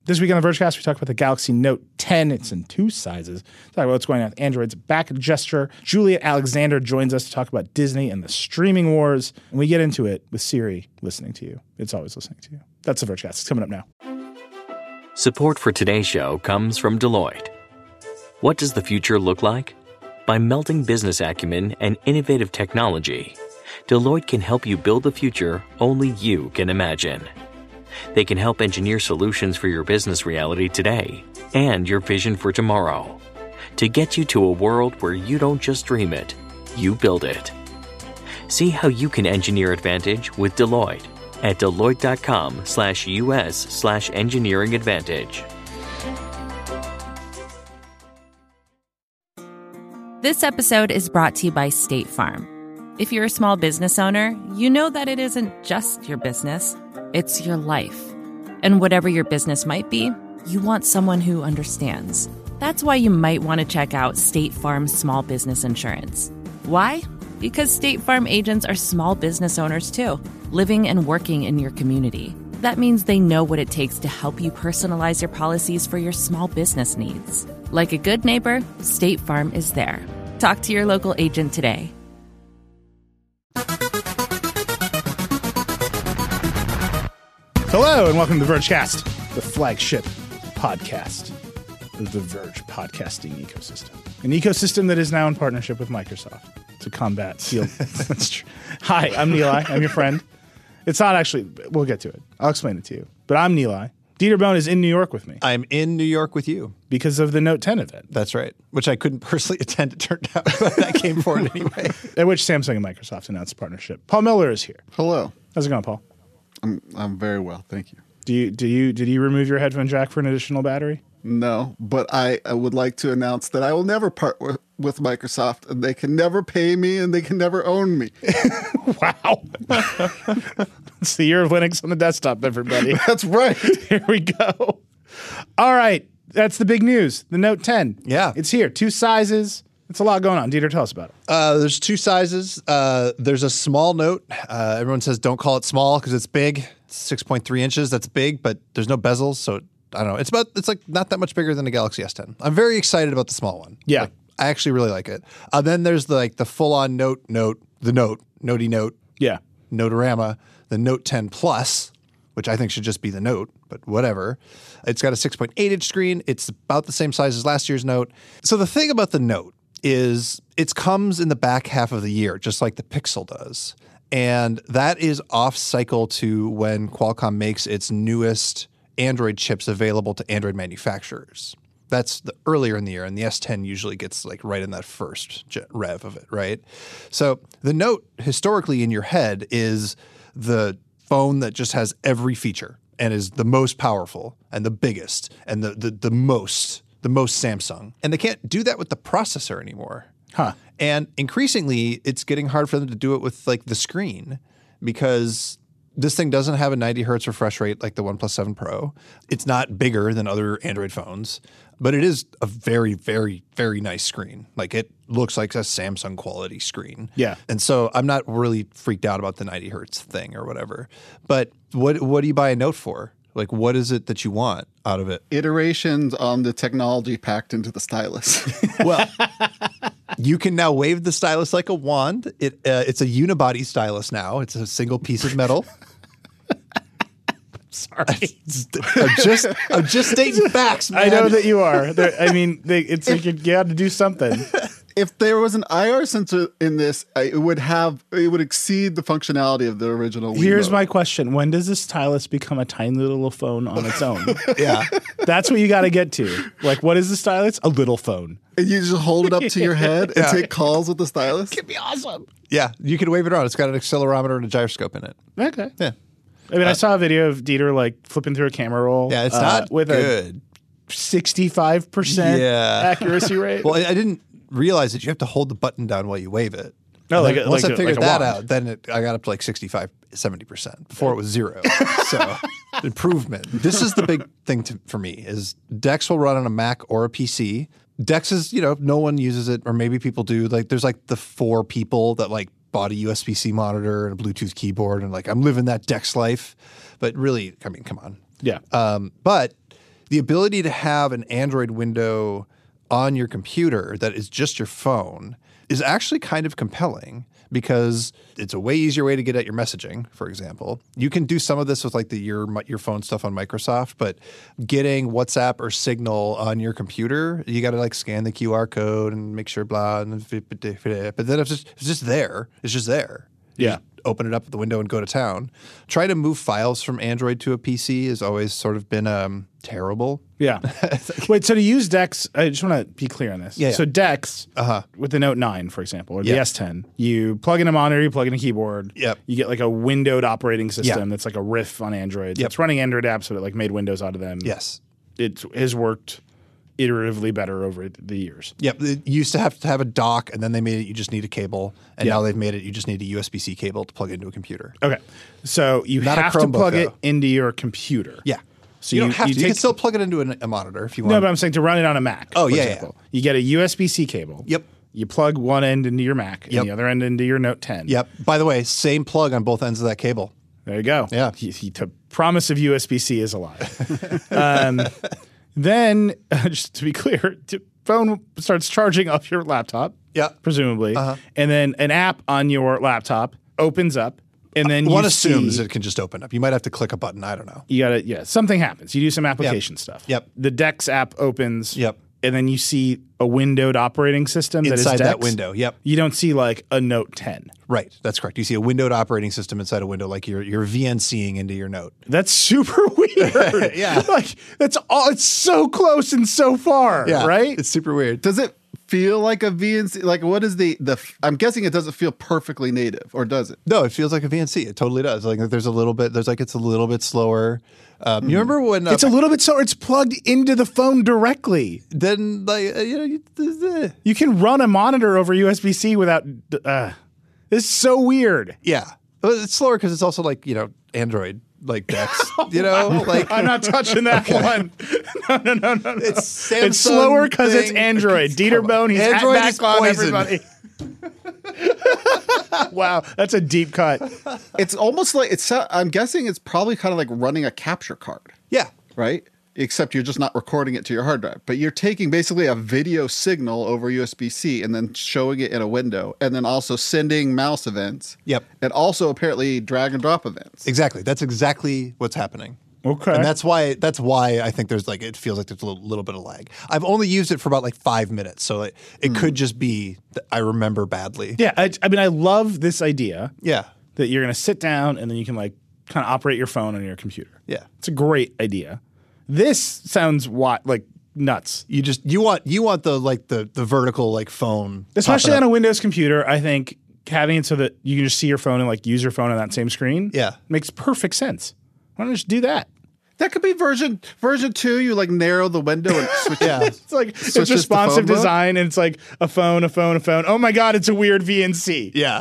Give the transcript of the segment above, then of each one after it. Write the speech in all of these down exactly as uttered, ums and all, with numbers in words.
This week on the Vergecast, we talk about the Galaxy Note ten. It's in two sizes. Talk about what's going on with Android's back gesture. Juliet Alexander joins us to talk about Disney and the streaming wars. And we get into it with Siri listening to you. It's always listening to you. That's the Vergecast. It's coming up now. Support for today's show comes from Deloitte. What does the future look like? By melding business acumen and innovative technology, Deloitte can help you build the future only you can imagine. They can help engineer solutions for your business reality today and your vision for tomorrow to get you to a world where you don't just dream it, you build it. See how you can engineer advantage with Deloitte at Deloitte.com slash US slash engineering advantage. This episode is brought to you by State Farm. If you're a small business owner, you know that it isn't just your business, it's your life. And whatever your business might be, you want someone who understands. That's why you might want to check out State Farm Small Business Insurance. Why? Because State Farm agents are small business owners too, living and working in your community. That means they know what it takes to help you personalize your policies for your small business needs. Like a good neighbor, State Farm is there. Talk to your local agent today. Hello, and welcome to the Vergecast, the flagship podcast of the Verge podcasting ecosystem. An ecosystem that is now in partnership with Microsoft to combat field. That's true. Hi, I'm Nilay. I'm your friend. It's not actually, we'll get to it. I'll explain it to you. But I'm Nilay. Dieter Bohn is in New York with me. I'm in New York with you. Because of the Note ten event. That's right. Which I couldn't personally attend, it turned out, but I came for it anyway. At which Samsung and Microsoft announced a partnership. Paul Miller is here. Hello. How's it going, Paul? I'm I'm very well, thank you. Do you do you did you remove your headphone jack for an additional battery? No, but I, I would like to announce that I will never part with, with Microsoft, and they can never pay me, and they can never own me. Wow. It's the year of Linux on the desktop, everybody. That's right. Here we go. All right. That's the big news. The Note ten. Yeah. It's here. Two sizes. It's a lot going on. Dieter, tell us about it. Uh, there's two sizes. Uh, there's a small Note. Uh, everyone says don't call it small because it's big. It's six point three inches. That's big, but there's no bezels, so I don't know. It's about it's like not that much bigger than the Galaxy S ten. I'm very excited about the small one. Yeah. Like, I actually really like it. Uh, then there's the, like the full-on Note, Note, the Note, Notey Note, Yeah. Notorama, the Note ten Plus, which I think should just be the Note, but whatever. It's got a six point eight inch screen. It's about the same size as last year's Note. So the thing about the Note is it comes in the back half of the year, just like the Pixel does. And that is off cycle to when Qualcomm makes its newest Android chips available to Android manufacturers. That's the earlier in the year, and the S ten usually gets like right in that first rev of it, right? So the Note historically in your head is the phone that just has every feature and is the most powerful and the biggest and the the, the most the most Samsung. And they can't do that with the processor anymore. Huh. And increasingly, it's getting hard for them to do it with like the screen because this thing doesn't have a ninety hertz refresh rate like the OnePlus seven Pro. It's not bigger than other Android phones, but it is a very, very, very nice screen. Like it looks like a Samsung quality screen. Yeah. And so I'm not really freaked out about the ninety hertz thing or whatever. But what what do you buy a Note for? Like, what is it that you want out of it? Iterations on the technology packed into the stylus. Well, you can now wave the stylus like a wand. It uh, it's a unibody stylus now. It's a single piece of metal. Sorry. I'm just I'm just stating facts, man. I know that you are. There, I mean, they, it's like you got to do something. If there was an I R sensor in this, it would have it would exceed the functionality of the original Wii Here's Note. my question. When does this stylus become a tiny little phone on its own? Yeah. That's what you got to get to. Like, what is the stylus? A little phone. And you just hold it up to your head and Yeah. take calls with the stylus. It'd be awesome. Yeah, you can wave it around. It's got an accelerometer and a gyroscope in it. Okay. Yeah. I mean, I saw a video of Dieter like flipping through a camera roll. Yeah, it's uh, not with good. a sixty-five percent Yeah. accuracy rate. Well, I I didn't realize that you have to hold the button down while you wave it. No, And like then a- once like I a- figured like a that wand. out, then it, I got up to like sixty-five, seventy percent. Before it was zero. So improvement. This is the big thing to, for me is Dex will run on a Mac or a P C. Dex is, you know, no one uses it, or maybe people do. Like there's like the four people that like bought a U S B C monitor and a Bluetooth keyboard and like I'm living that Dex life. But really, I mean, come on. Yeah. Um, but the ability to have an Android window on your computer that is just your phone is actually kind of compelling because it's a way easier way to get at your messaging, for example. You can do some of this with like the your your phone stuff on Microsoft, but getting WhatsApp or Signal on your computer, you got to like scan the Q R code and make sure blah. And, but then it's just, it's just there. It's just there. You Yeah. just open it up at the window and go to town. Try to move files from Android to a P C has always sort of been um, terrible. Yeah. Wait, so to use Dex, I just want to be clear on this. Yeah, yeah. So Dex, Uh-huh. with the Note nine, for example, or the Yeah. S ten, you plug in a monitor, you plug in a keyboard. Yep. You get like a windowed operating system Yeah. that's like a riff on Android. Yep. It's running Android apps, but it like made Windows out of them. Yes. It has worked iteratively better over the years. Yep. It used to have to have a dock, and then they made it you just need a cable. And Yeah. now they've made it you just need a U S B C cable to plug into a computer. Okay. So you Not a have to Chromebook, plug it though. into your computer. Yeah. So you, you, don't have you to. You take can still plug it into an, a monitor if you want. No, but I'm saying to run it on a Mac. Oh, for yeah, yeah. example. You get a U S B C cable. Yep. You plug one end into your Mac Yep. and the other end into your Note ten. Yep. By the way, same plug on both ends of that cable. There you go. Yeah. He, he, the promise of U S B C is a lie. um, then, uh, just to be clear, the phone starts charging up your laptop. Yeah. Presumably. Uh-huh. And then an app on your laptop opens up. And then One you assumes see, it can just open up. You might have to click a button. I don't know. you gotta, yeah, something happens. You do some application stuff. Yep. The Dex app opens. Yep. And then you see a windowed operating system that is Inside that Dex. window. Yep. You don't see like a Note ten. Right. That's correct. You see a windowed operating system inside a window, like you're you're VNCing into your Note. That's super weird. Yeah. Like that's all. It's so close and so far. Right. It's super weird. Does it feel like a V N C? Like, what is the the? I'm guessing it doesn't feel perfectly native, or does it? No, it feels like a V N C. It totally does. Like there's a little bit. There's like it's a little bit slower. Um, You remember when uh, It's a little bit slower. It's plugged into the phone directly. then like uh, you know you, uh, You can run a monitor over U S B C without. Uh, it's so weird. yeah, but it's slower because it's also like you know Android like Dex. You know, like I'm not touching that one. No, no, no, no. no. It's It's Samsung slower because it's thing. Android. Dieter Come on. Bohn, he's Android back is on poison. everybody. Wow, that's a deep cut. It's almost like it's. I'm guessing it's probably kind of like running a capture card, yeah. right? Except you're just not recording it to your hard drive, but you're taking basically a video signal over U S B C and then showing it in a window, and then also sending mouse events. Yep. And also apparently drag and drop events. Exactly. That's exactly what's happening. Okay. And that's why that's why I think there's like it feels like there's a little, little bit of lag. I've only used it for about like five minutes, so it, it could just be that I remember badly. Yeah, I, I mean, I love this idea Yeah. that you're going to sit down and then you can like kind of operate your phone on your computer. Yeah. It's a great idea. This sounds what like nuts, You just you want you want the like the the vertical like phone, especially popping on a up. Windows computer. I think having it so that you can just see your phone and like use your phone on that same screen. Yeah. makes perfect sense. Why don't you just do that? That could be version version two. You like narrow the window and switch. Yeah. It's like it's Switches to responsive phone mode? design, and it's like a phone, a phone, a phone. Oh my god, it's a weird V N C. Yeah.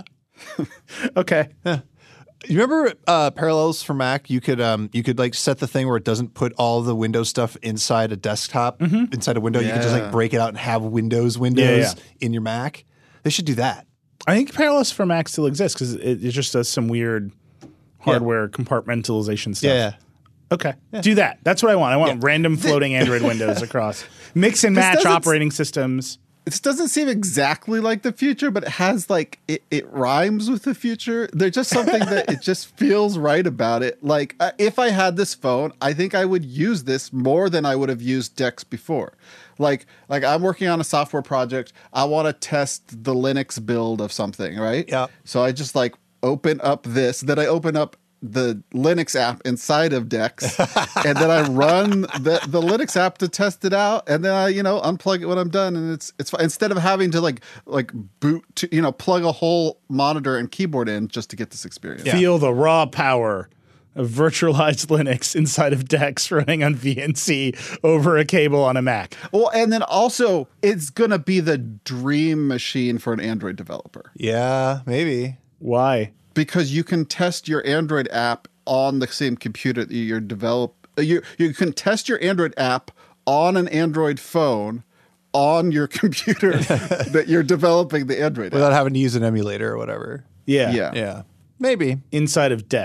Okay. You remember uh, Parallels for Mac? You could um, you could like set the thing where it doesn't put all the Windows stuff inside a desktop, inside a window. You could just like Yeah. break it out and have Windows windows Yeah, yeah. in your Mac. They should do that. I think Parallels for Mac still exists because it, it just does some weird hardware compartmentalization stuff. Yeah. Okay. Do that. That's what I want. I want random floating Android windows across. Mix and match doesn't- operating systems. This doesn't seem exactly like the future, but it has like it, it rhymes with the future. There's just something that it just feels right about it. Like uh, if I had this phone, I think I would use this more than I would have used Dex before. Like like I'm working on a software project. I want to test the Linux build of something, right? Yeah. So I just like open up this, then I open up the Linux app inside of Dex, and then I run the, the Linux app to test it out, and then I, you know, unplug it when I'm done, and it's it's fine. Instead of having to like like boot to, you know, plug a whole monitor and keyboard in just to get this experience. Feel the raw power of virtualized Linux inside of Dex running on V N C over a cable on a Mac. Well, and then also it's gonna be the dream machine for an Android developer Yeah, maybe. Why? because you can test your Android app on the same computer that you're develop. You you can test your Android app on an Android phone on your computer that you're developing the Android app. Without having to use an emulator or whatever. Yeah. Yeah. Yeah. Maybe. Inside of Dex.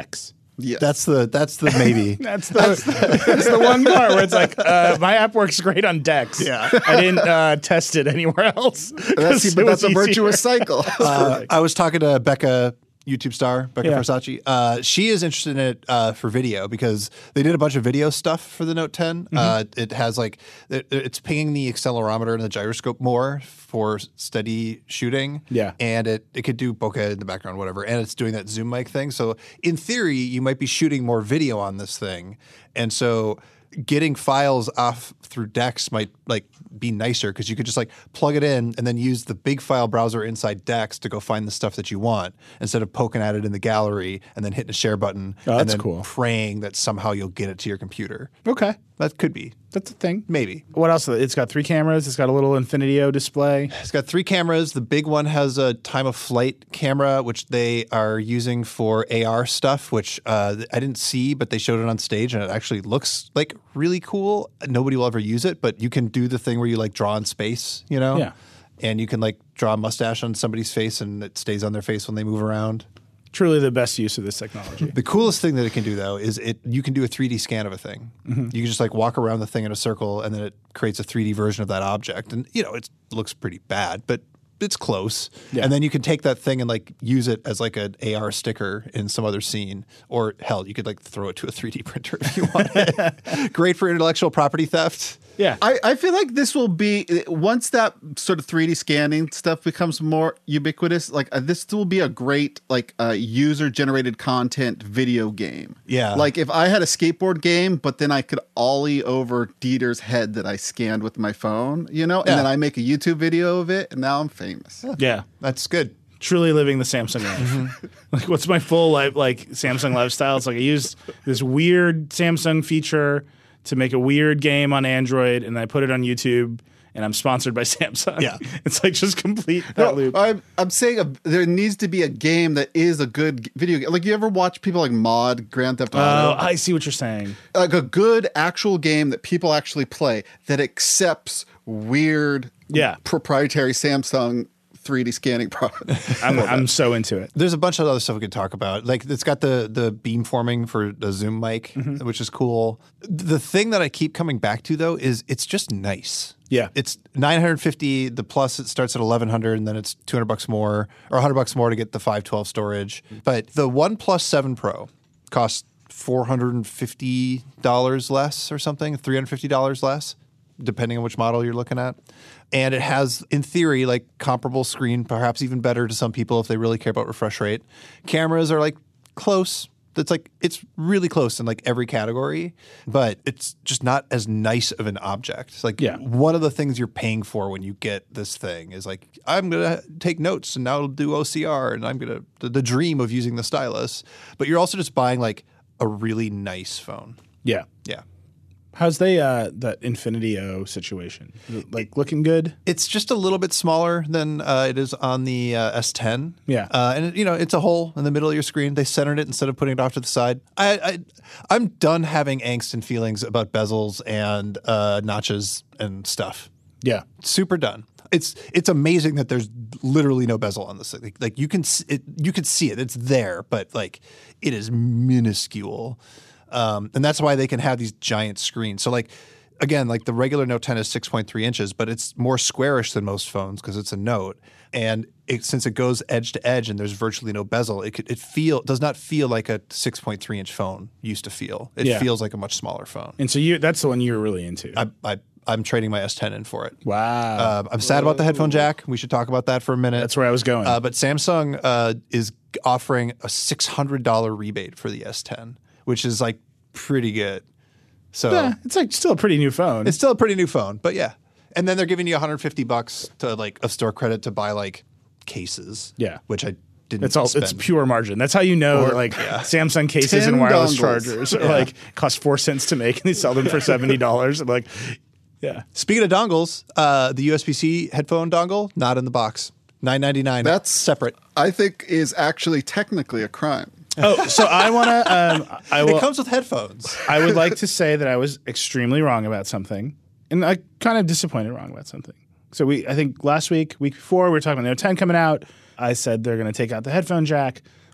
Yeah. That's the that's the maybe. That's the that's the one part where it's like uh, my app works great on Dex. Yeah. I didn't uh, test it anywhere else. That's, 'cause but it that's a was easier. virtuous cycle. Uh, I was talking to Becca, YouTube star Becca Yeah. Versace. Uh, she is interested in it uh, for video because they did a bunch of video stuff for the Note ten. Mm-hmm. Uh, it has like it, it's pinging the accelerometer and the gyroscope more for steady shooting. Yeah. and it it could do bokeh in the background, whatever. And it's doing that zoom mic thing. So in theory, you might be shooting more video on this thing, and so getting files off through Dex might like be nicer because you could just like plug it in and then use the big file browser inside Dex to go find the stuff that you want instead of poking at it in the gallery and then hitting a share button Oh, and that's then cool. praying that somehow you'll get it to your computer. Okay, That could be. that's a thing. Maybe. What else? It's got three cameras. It's got a little Infinitio display. It's got three cameras. The big one has a time of flight camera, which they are using for A R stuff, which uh, I didn't see, but they showed it on stage and it actually looks like really cool. Nobody will ever use it, but you can do the thing where you like draw in space, you know? Yeah. And you can like draw a mustache on somebody's face and it stays on their face when they move around. Truly the best use of this technology. The coolest thing that it can do, though, is it you can do a three D scan of a thing. Mm-hmm. You can just like walk around the thing in a circle, and then it creates a three D version of that object. And you know, it looks pretty bad, but it's close. Yeah. And then you can take that thing and like use it as like an A R sticker in some other scene, or hell, you could like throw it to a three D printer if you want. Great for intellectual property theft. Yeah. I, I feel like this will be once that sort of three D scanning stuff becomes more ubiquitous. Like uh, this will be a great like uh, user generated content video game. Yeah. Like if I had a skateboard game, but then I could ollie over Dieter's head that I scanned with my phone, you know, and Yeah. then I make a YouTube video of it, and now I'm famous. yeah. That's good. Truly living the Samsung life. Mm-hmm. Like, what's my full life like Samsung lifestyle? It's like I used this weird Samsung feature to make a weird game on Android, and I put it on YouTube, and I'm sponsored by Samsung. Yeah. It's like just complete that No, loop. I'm, I'm saying a, there needs to be a game that is a good g- video game. Like you ever watch people like mod Grand Theft Oh, Auto? I see what you're saying. Like a good actual game that people actually play that accepts weird Yeah. proprietary Samsung three D scanning products. I'm, I'm so into it. There's a bunch of other stuff we could talk about. Like it's got the the beam forming for the zoom mic, Mm-hmm. which is cool. The thing that I keep coming back to though is it's just nice. Yeah. It's nine hundred fifty. The plus it starts at eleven hundred, and then it's two hundred bucks more or one hundred bucks more to get the five twelve storage. But the OnePlus seven Pro costs four hundred fifty dollars less or something, three hundred fifty dollars less, depending on which model you're looking at. And it has, in theory, like comparable screen, perhaps even better to some people if they really care about refresh rate. Cameras are like close. That's like it's really close in like every category, but it's just not as nice of an object. It's like Yeah. one of the things you're paying for when you get this thing is like I'm gonna take notes and now it'll do O C R and I'm gonna the, the dream of using the stylus. But you're also just buying like a really nice phone. Yeah. Yeah. How's they uh that Infinitio situation? Is it, like looking good? It's just a little bit smaller than uh, it is on the uh, S ten. Yeah. uh, and you know it's a hole in the middle of your screen. They centered it instead of putting it off to the side. I, I I'm done having angst and feelings about bezels and uh, notches and stuff. Yeah. Super done. It's it's amazing that there's literally no bezel on this thing. Like, like you can s- it, you can see it. It's there, but like it is minuscule. Um, and that's why they can have these giant screens. So like, again, like the regular Note ten is six point three inches, but it's more squarish than most phones because it's a Note. And it, since it goes edge to edge and there's virtually no bezel, it could, it feel does not feel like a six point three inch phone used to feel. It Yeah. feels like a much smaller phone. And so you that's the one you were really into. I, I, I'm trading my S ten in for it. wow. Um, I'm sad about the headphone jack. We should talk about that for a minute. That's where I was going. Uh, but Samsung uh, is offering a six hundred dollars rebate for the S ten, which is like pretty good. So yeah, it's like still a pretty new phone. it's still a pretty new phone, but yeah. And then they're giving you one hundred fifty bucks to like of store credit to buy like cases. Yeah. which I didn't. It's all spend. it's pure margin. That's how you know that like Samsung cases and Ten wireless dongles. chargers are like cost four cents to make and they sell them for seventy dollars. I'm like, yeah. Speaking of dongles, uh, the U S B C headphone dongle not in the box. nine ninety-nine. That's separate. I think is actually technically a crime. Oh, so I want to. Um, I will. It comes with headphones. I would like to say that I was extremely wrong about something, and I kind of disappointed wrong about something. So we, I think last week, week before, we were talking about the Note ten coming out. I said they're going to take out the headphone jack.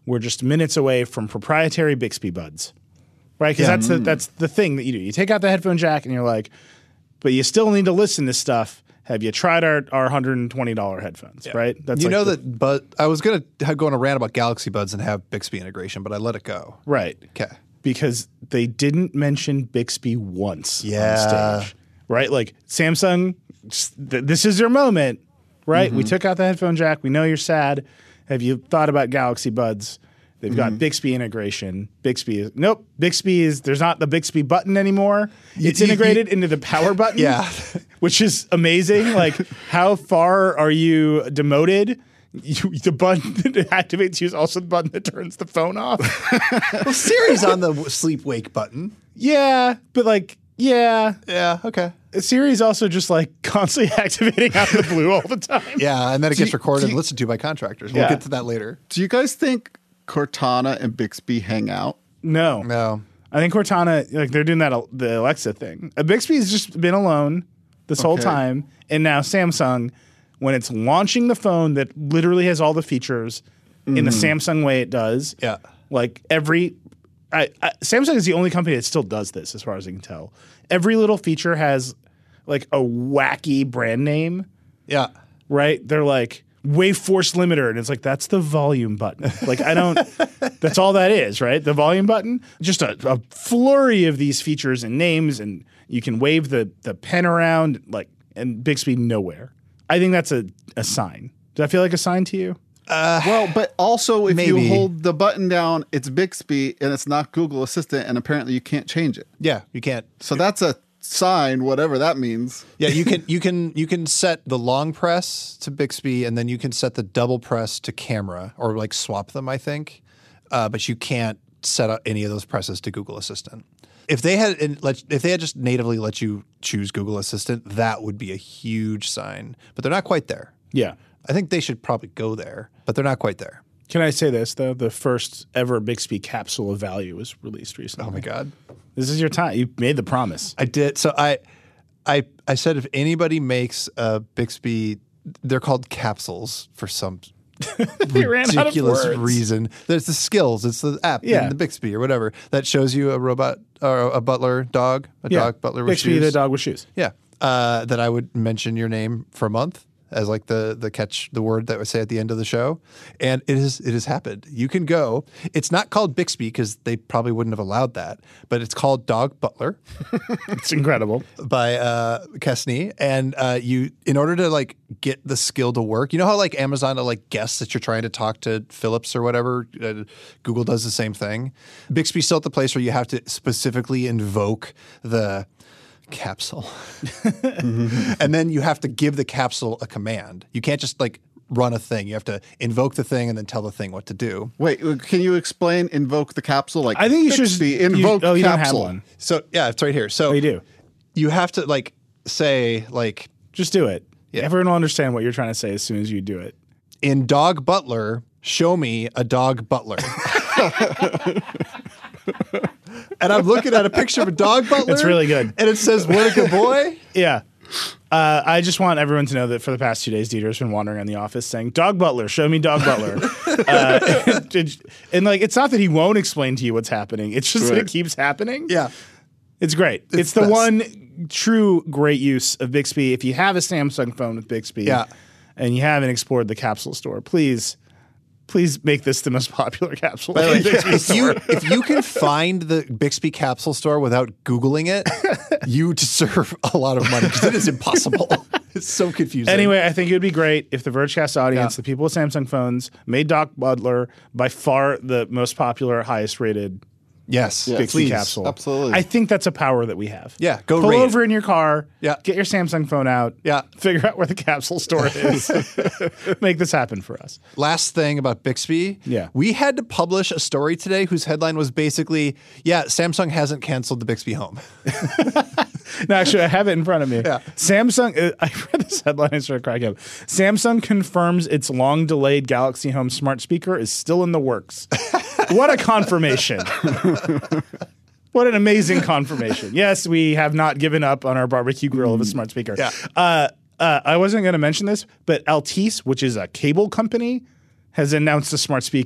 we're just minutes away from proprietary Bixby buds, right? Because Yeah. that's the that's the thing that you do. You take out the headphone jack and you're like, but you still need to listen to stuff. Have you tried our, our one hundred twenty dollars headphones, right? That's you like know the- that, but I was going to go on a rant about Galaxy Buds and have Bixby integration, but I let it go. right. Okay. Because they didn't mention Bixby once Yeah. on stage, right? Like Samsung, just- th- this is your moment, right? We took out the headphone jack. We know you're sad. Have you thought about Galaxy Buds? They've got Bixby integration. Bixby is nope. Bixby is there's not the Bixby button anymore. It's you- integrated into the power button. Yeah. which is amazing. Like, how far are you demoted? You, the button that activates you is also the button that turns the phone off. Well, Siri's on the sleep wake button. Yeah, but like, yeah, Yeah. Okay. Siri's also just like constantly activating out of the blue all the time. Yeah, and then it Do gets you- recorded do and you- listened to by contractors. We'll Yeah. get to that later. Do you guys think Cortana and Bixby hang out? No, No. I think Cortana, like they're doing that the Alexa thing. Uh, Bixby's just been alone this whole Okay. time, and now Samsung, when it's launching the phone that literally has all the features in the Samsung way it does. Yeah. Like every, I, I, Samsung is the only company that still does this, as far as I can tell. Every little feature has like a wacky brand name, Yeah. right? They're like wave force limiter, and it's like that's the volume button. Like I don't. That's all that is, right? The volume button. Just a, a flurry of these features and names, and you can wave the the pen around, like, and Bixby nowhere. I think that's a a sign. Does that feel like a sign to you? Well, but also if Maybe. you hold the button down, it's Bixby and it's not Google Assistant, and apparently you can't change it. Yeah. You can't. So that's a sign, whatever that means. Yeah, you can you can you can set the long press to Bixby, and then you can set the double press to camera, or like swap them, I think. Uh, but you can't set up any of those presses to Google Assistant. If they had in- let, if they had just natively let you choose Google Assistant, that would be a huge sign. But they're not quite there. Yeah. I think they should probably go there, but they're not quite there. Can I say this though? The first ever Bixby capsule of value was released recently. Oh my God. This is your time. You made the promise. I did. So I, I, I said if anybody makes a Bixby, they're called capsules for some They ran out of ridiculous words. reason. There's the skills. It's the app, Yeah. in the Bixby or whatever that shows you a robot or a butler dog, a Yeah. dog butler with Bixby shoes. the dog with shoes. Yeah, uh, that I would mention your name for a month as like the the catch the word that would say at the end of the show, and it is it has happened. You can go. It's not called Bixby because they probably wouldn't have allowed that, but it's called Dog Butler It's incredible. by uh, Kesney, and uh, you in order to like get the skill to work. You know how like Amazon will like guess that you're trying to talk to Philips or whatever. Uh, Google does the same thing. Bixby's still at the place where you have to specifically invoke the capsule. And then you have to give the capsule a command. You can't just like run a thing. You have to invoke the thing and then tell the thing what to do. Wait, can you explain invoke the capsule? Like I think you should just Bixby, you- invoke oh, you don't have capsule. one. So yeah, it's right here. So Oh, you do. you have to like say like Just do it. Yeah. Everyone will understand what you're trying to say as soon as you do it. in Dog Butler, show me a dog butler. And I'm looking at a picture of a dog butler. It's really good. And it says, what a good boy. Yeah. Uh, I just want everyone to know that for the past two days, Dieter's been wandering around the office saying, Dog Butler, show me Dog Butler. uh, and, and, like, it's not that he won't explain to you what's happening. It's just that Right. it keeps happening. Yeah. It's great. It's, the best. one true great use of Bixby. If you have a Samsung phone with Bixby Yeah. and you haven't explored the capsule store, please, please make this the most popular capsule. By the way, Bixby if you store. if you can find the Bixby capsule store without Googling it, you deserve a lot of money because it is impossible. It's so confusing. Anyway, I think it would be great if the Vergecast audience, Yeah. the people with Samsung phones, made Doc Butler by far the most popular, highest rated yes, Yeah, Bixby please. capsule. absolutely. I think that's a power that we have. Yeah, go Pull rate over it. in your car. Yeah. Get your Samsung phone out. Yeah. Figure out where the capsule store is. Make this happen for us. Last thing about Bixby. Yeah. We had to publish a story today whose headline was basically, yeah, Samsung hasn't canceled the Bixby Home. No, actually, I have it in front of me. Yeah. Samsung, uh, I read this headline and started cracking up. Samsung confirms its long delayed Galaxy Home smart speaker is still in the works. What a confirmation. What an amazing confirmation. Yes, we have not given up on our barbecue grill of a smart speaker. Yeah. Uh, uh, I wasn't going to mention this, but Altice, which is a cable company, has announced a smart speaker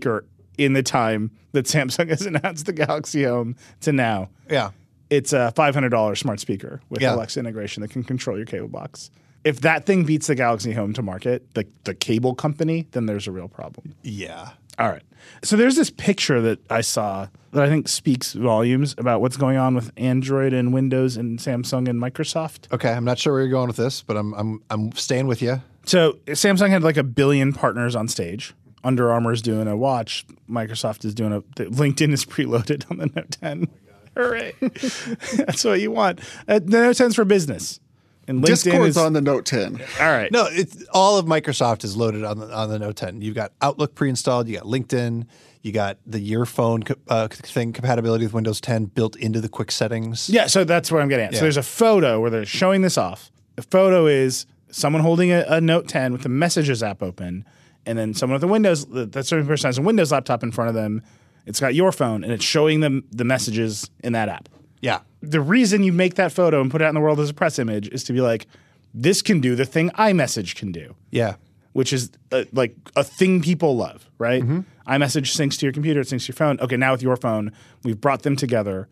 in the time that Samsung has announced the Galaxy Home to now. Yeah. It's a five hundred dollars smart speaker with Yeah. Alexa integration that can control your cable box. If that thing beats the Galaxy Home to market, the, the cable company, then there's a real problem. Yeah. All right. So there's this picture that I saw that I think speaks volumes about what's going on with Android and Windows and Samsung and Microsoft. Okay. I'm not sure where you're going with this, but I'm I'm I'm staying with you. So Samsung had like a billion partners on stage. Under Armour is doing a watch. Microsoft is doing a – LinkedIn is preloaded on the Note ten. Hooray. That's what you want. Uh, the Note ten's for business. And LinkedIn Discord's is on the Note ten. All right. No, it's all of Microsoft is loaded on the on the Note ten. You've got Outlook pre-installed. You got LinkedIn. You got the Your Phone uh, thing compatibility with Windows ten built into the quick settings. Yeah, so that's where I'm getting at. Yeah. So there's a photo where they're showing this off. The photo is someone holding a, a Note ten with the Messages app open, and then someone with a Windows, that certain person has a Windows laptop in front of them. It's got Your Phone, and it's showing them the messages in that app. Yeah. The reason you make that photo and put it out in the world as a press image is to be like, this can do the thing iMessage can do, Yeah. which is uh, like a thing people love, right? Mm-hmm. iMessage syncs to your computer, it syncs to your phone. Okay, now with Your Phone, we've brought them together.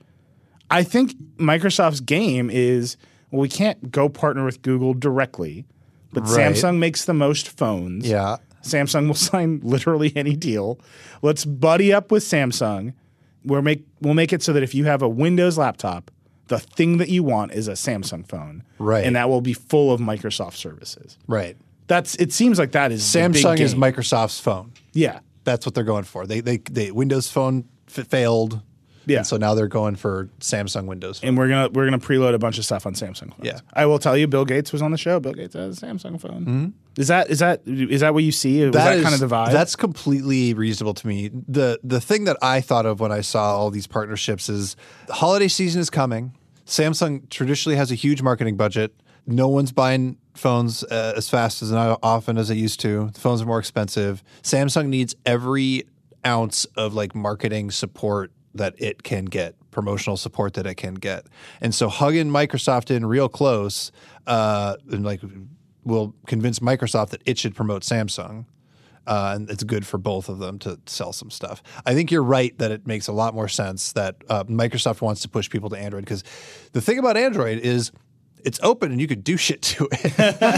I think Microsoft's game is, well, we can't go partner with Google directly, but Right. Samsung makes the most phones. Yeah. Samsung will sign literally any deal. Let's buddy up with Samsung. We'll make we'll make it so that if you have a Windows laptop, the thing that you want is a Samsung phone, Right. And that will be full of Microsoft services. Right. That's it. Seems like that is the big Samsung is game. Microsoft's phone. Yeah, That's what they're going for. They they, they Windows Phone f- failed. Yeah. And so now they're going for Samsung Windows Phone. and we're gonna we're gonna preload a bunch of stuff on Samsung phones. Yeah. I will tell you, Bill Gates was on the show. Bill Gates has a Samsung phone. Mm-hmm. Is that is that is that what you see? Was that, is- kind of the vibe? That's completely reasonable to me. The the thing that I thought of when I saw all these partnerships is the holiday season is coming. Samsung traditionally has a huge marketing budget. No one's buying phones uh, as fast as not often as they used to. The phones are more expensive. Samsung needs every ounce of like marketing support that it can get, promotional support that it can get. And so hugging Microsoft in real close uh, and like will convince Microsoft that it should promote Samsung. Uh, and it's good for both of them to sell some stuff. I think you're right that it makes a lot more sense that uh, Microsoft wants to push people to Android because the thing about Android is it's open and you could do shit to it.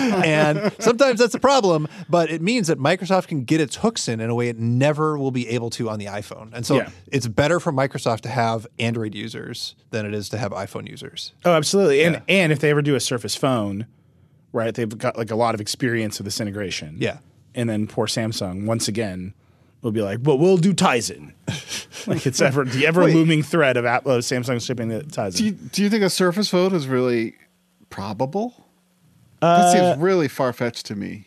And sometimes that's a problem, but it means that Microsoft can get its hooks in in a way it never will be able to on the iPhone. And so Yeah. it's better for Microsoft to have Android users than it is to have iPhone users. oh, absolutely. And Yeah. and if they ever do a Surface phone, right? They've got like a lot of experience with this integration. Yeah. And then poor Samsung once again will be like, well, we'll do Tizen. Like it's ever the ever looming threat of Apple, of Samsung shipping the Tizen. Do you, do you think a Surface phone is really probable? That seems really far fetched to me.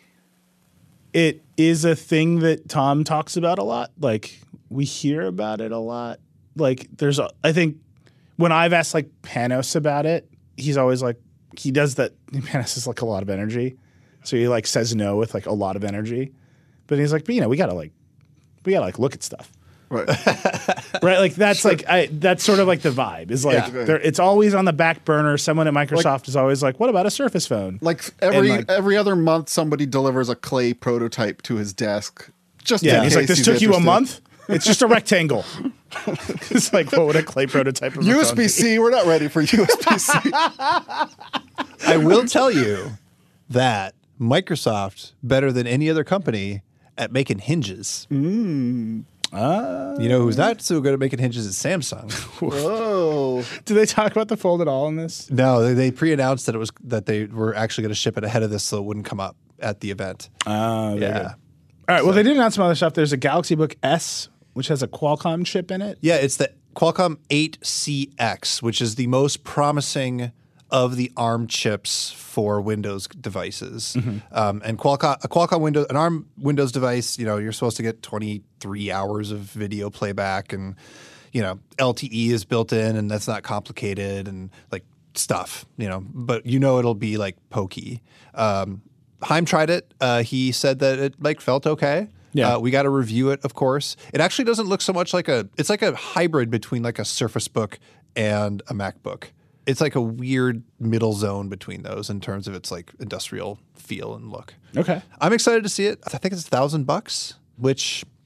It is a thing that Tom talks about a lot. Like we hear about it a lot. Like there's, a, I think when I've asked like Panos about it, he's always like, he does that. Panos has like a lot of energy. So he like says no with like a lot of energy. But he's like, but you know, we gotta like, we gotta like look at stuff. Right. Right, like that's like I, that's sort of like the vibe. Is like Yeah. there, it's always on the back burner. Someone at Microsoft is always like, "What about a Surface phone?" Like every And, like- every other month, somebody delivers a clay prototype to his desk. Just Yeah, in he's case like, "This took you a interested." month? It's just a rectangle." It's like, what would a clay prototype of a phone U S B be? C. We're not ready for U S B C. I will tell you that Microsoft, better than any other company at making hinges. Mm. Uh, You know who's not so good at making hinges is Samsung. Whoa. do they talk about the Fold at all in this? No, they, they pre-announced that it was that they were actually going to ship it ahead of this, so it wouldn't come up at the event. Uh, yeah, All right. Well, they did announce some other stuff. There's a Galaxy Book S, which has a Qualcomm chip in it. yeah. It's the Qualcomm eight C X, which is the most promising of the ARM chips for Windows devices. Um, and Qualcomm, a Qualcomm Windows, an ARM Windows device, you know, you're supposed to get twenty-three hours of video playback, and you know, L T E is built in, and that's not complicated, and like stuff, you know. But you know, it'll be like pokey. Um, Heim tried it. Uh, he said that it like felt okay. Yeah. Uh, we got to review it, of course. It actually doesn't look so much like a. It's like a hybrid between like a Surface Book and a MacBook. It's like a weird middle zone between those in terms of its like industrial feel and look. Okay. I'm excited to see it. I think it's a thousand bucks, which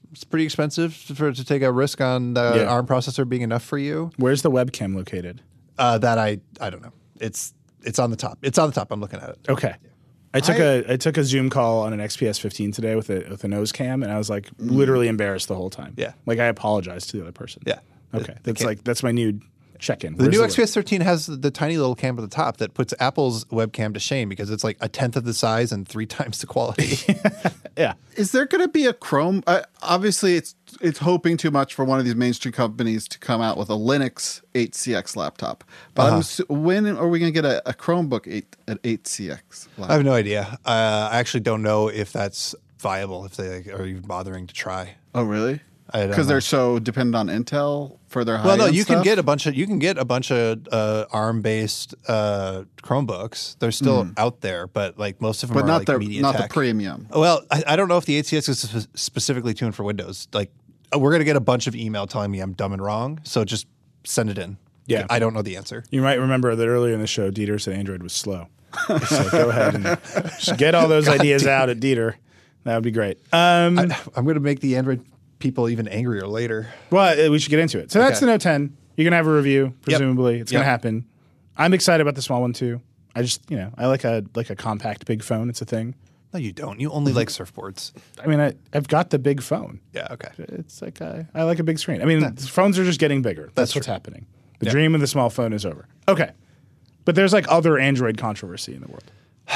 It's pretty expensive for to take a risk on the Yeah. ARM processor being enough for you. Where's the webcam located? Uh, that I I don't know. It's it's on the top. It's on the top. I'm looking at it. Okay. I took I- a I took a Zoom call on an X P S fifteen today with a with a nose cam, and I was like literally embarrassed the whole time. Yeah. Like I apologized to the other person. Yeah. Okay. It- it That's can't- like that's my new check-in. The Where's new the X P S thirteen has the tiny little cam at the top that puts Apple's webcam to shame because it's like a tenth of the size and three times the quality. Yeah. Is there going to be a Chrome? Uh, obviously, it's it's hoping too much for one of these mainstream companies to come out with a Linux eight C X laptop. But Uh-huh. I'm assu- when are we going to get a, a Chromebook eight at eight C X I laptop? have no idea. Uh, I actually don't know if that's viable, if they like, are even bothering to try. Oh, really? I don't Because know. they're so dependent on Intel for their high. Well, no, you can get a bunch of you can get a bunch of uh, ARM based uh, Chromebooks. They're still out there, but like most of them but are not like the MediaTek. not the premium. Well, I, I don't know if the eight C X is spe- specifically tuned for Windows. Like, uh, we're gonna get a bunch of email telling me I'm dumb and wrong. So just send it in. Yeah. I don't know the answer. You might remember that earlier in the show, Dieter said Android was slow. So go ahead and just get all those ideas out at Dieter. That would be great. Um, I, I'm gonna make the Android people even angrier later. well, uh, we should get into it. So that's Okay. the Note ten. You're going to have a review, presumably. It's going Yep. to happen. I'm excited about the small one, too. I just, you know, I like a like a compact big phone. It's a thing. No, you don't. You only like surfboards. I mean, I, I've got the big phone. Yeah. Okay. It's like a, I like a big screen. I mean, phones are just getting bigger. That's, That's what's true. happening. The dream of the small phone is over. Okay. But there's like other Android controversy in the world.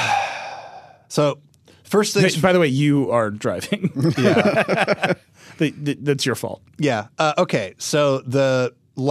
So first things. By the way, you are driving. Yeah. The- the- that's your fault. Yeah. Uh, okay. So the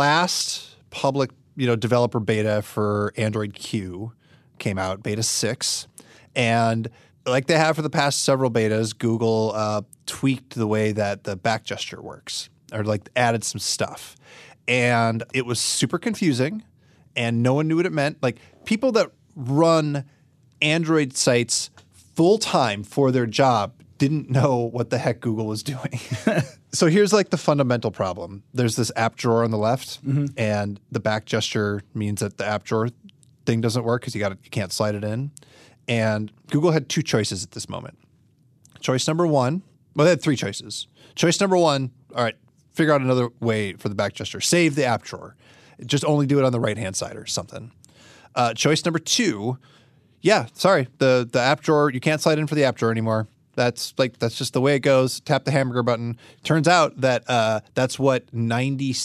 last public, you know, developer beta for Android Q came out, beta six, and like they have for the past several betas, Google uh, tweaked the way that the back gesture works, or like added some stuff, and it was super confusing, and no one knew what it meant. Like people that run Android sites full time for their job didn't know what the heck Google was doing. So here's like the fundamental problem. There's this app drawer on the left, and the back gesture means that the app drawer thing doesn't work because you got you can't slide it in. And Google had two choices at this moment. Choice number one, well, they had three choices. Choice number one, all right, figure out another way for the back gesture. Save the app drawer. Just only do it on the right hand side or something. Uh, choice number two, yeah, sorry, the the app drawer, you can't slide in for the app drawer anymore. That's like that's just the way it goes. Tap the hamburger button. Turns out that uh, that's what ninety,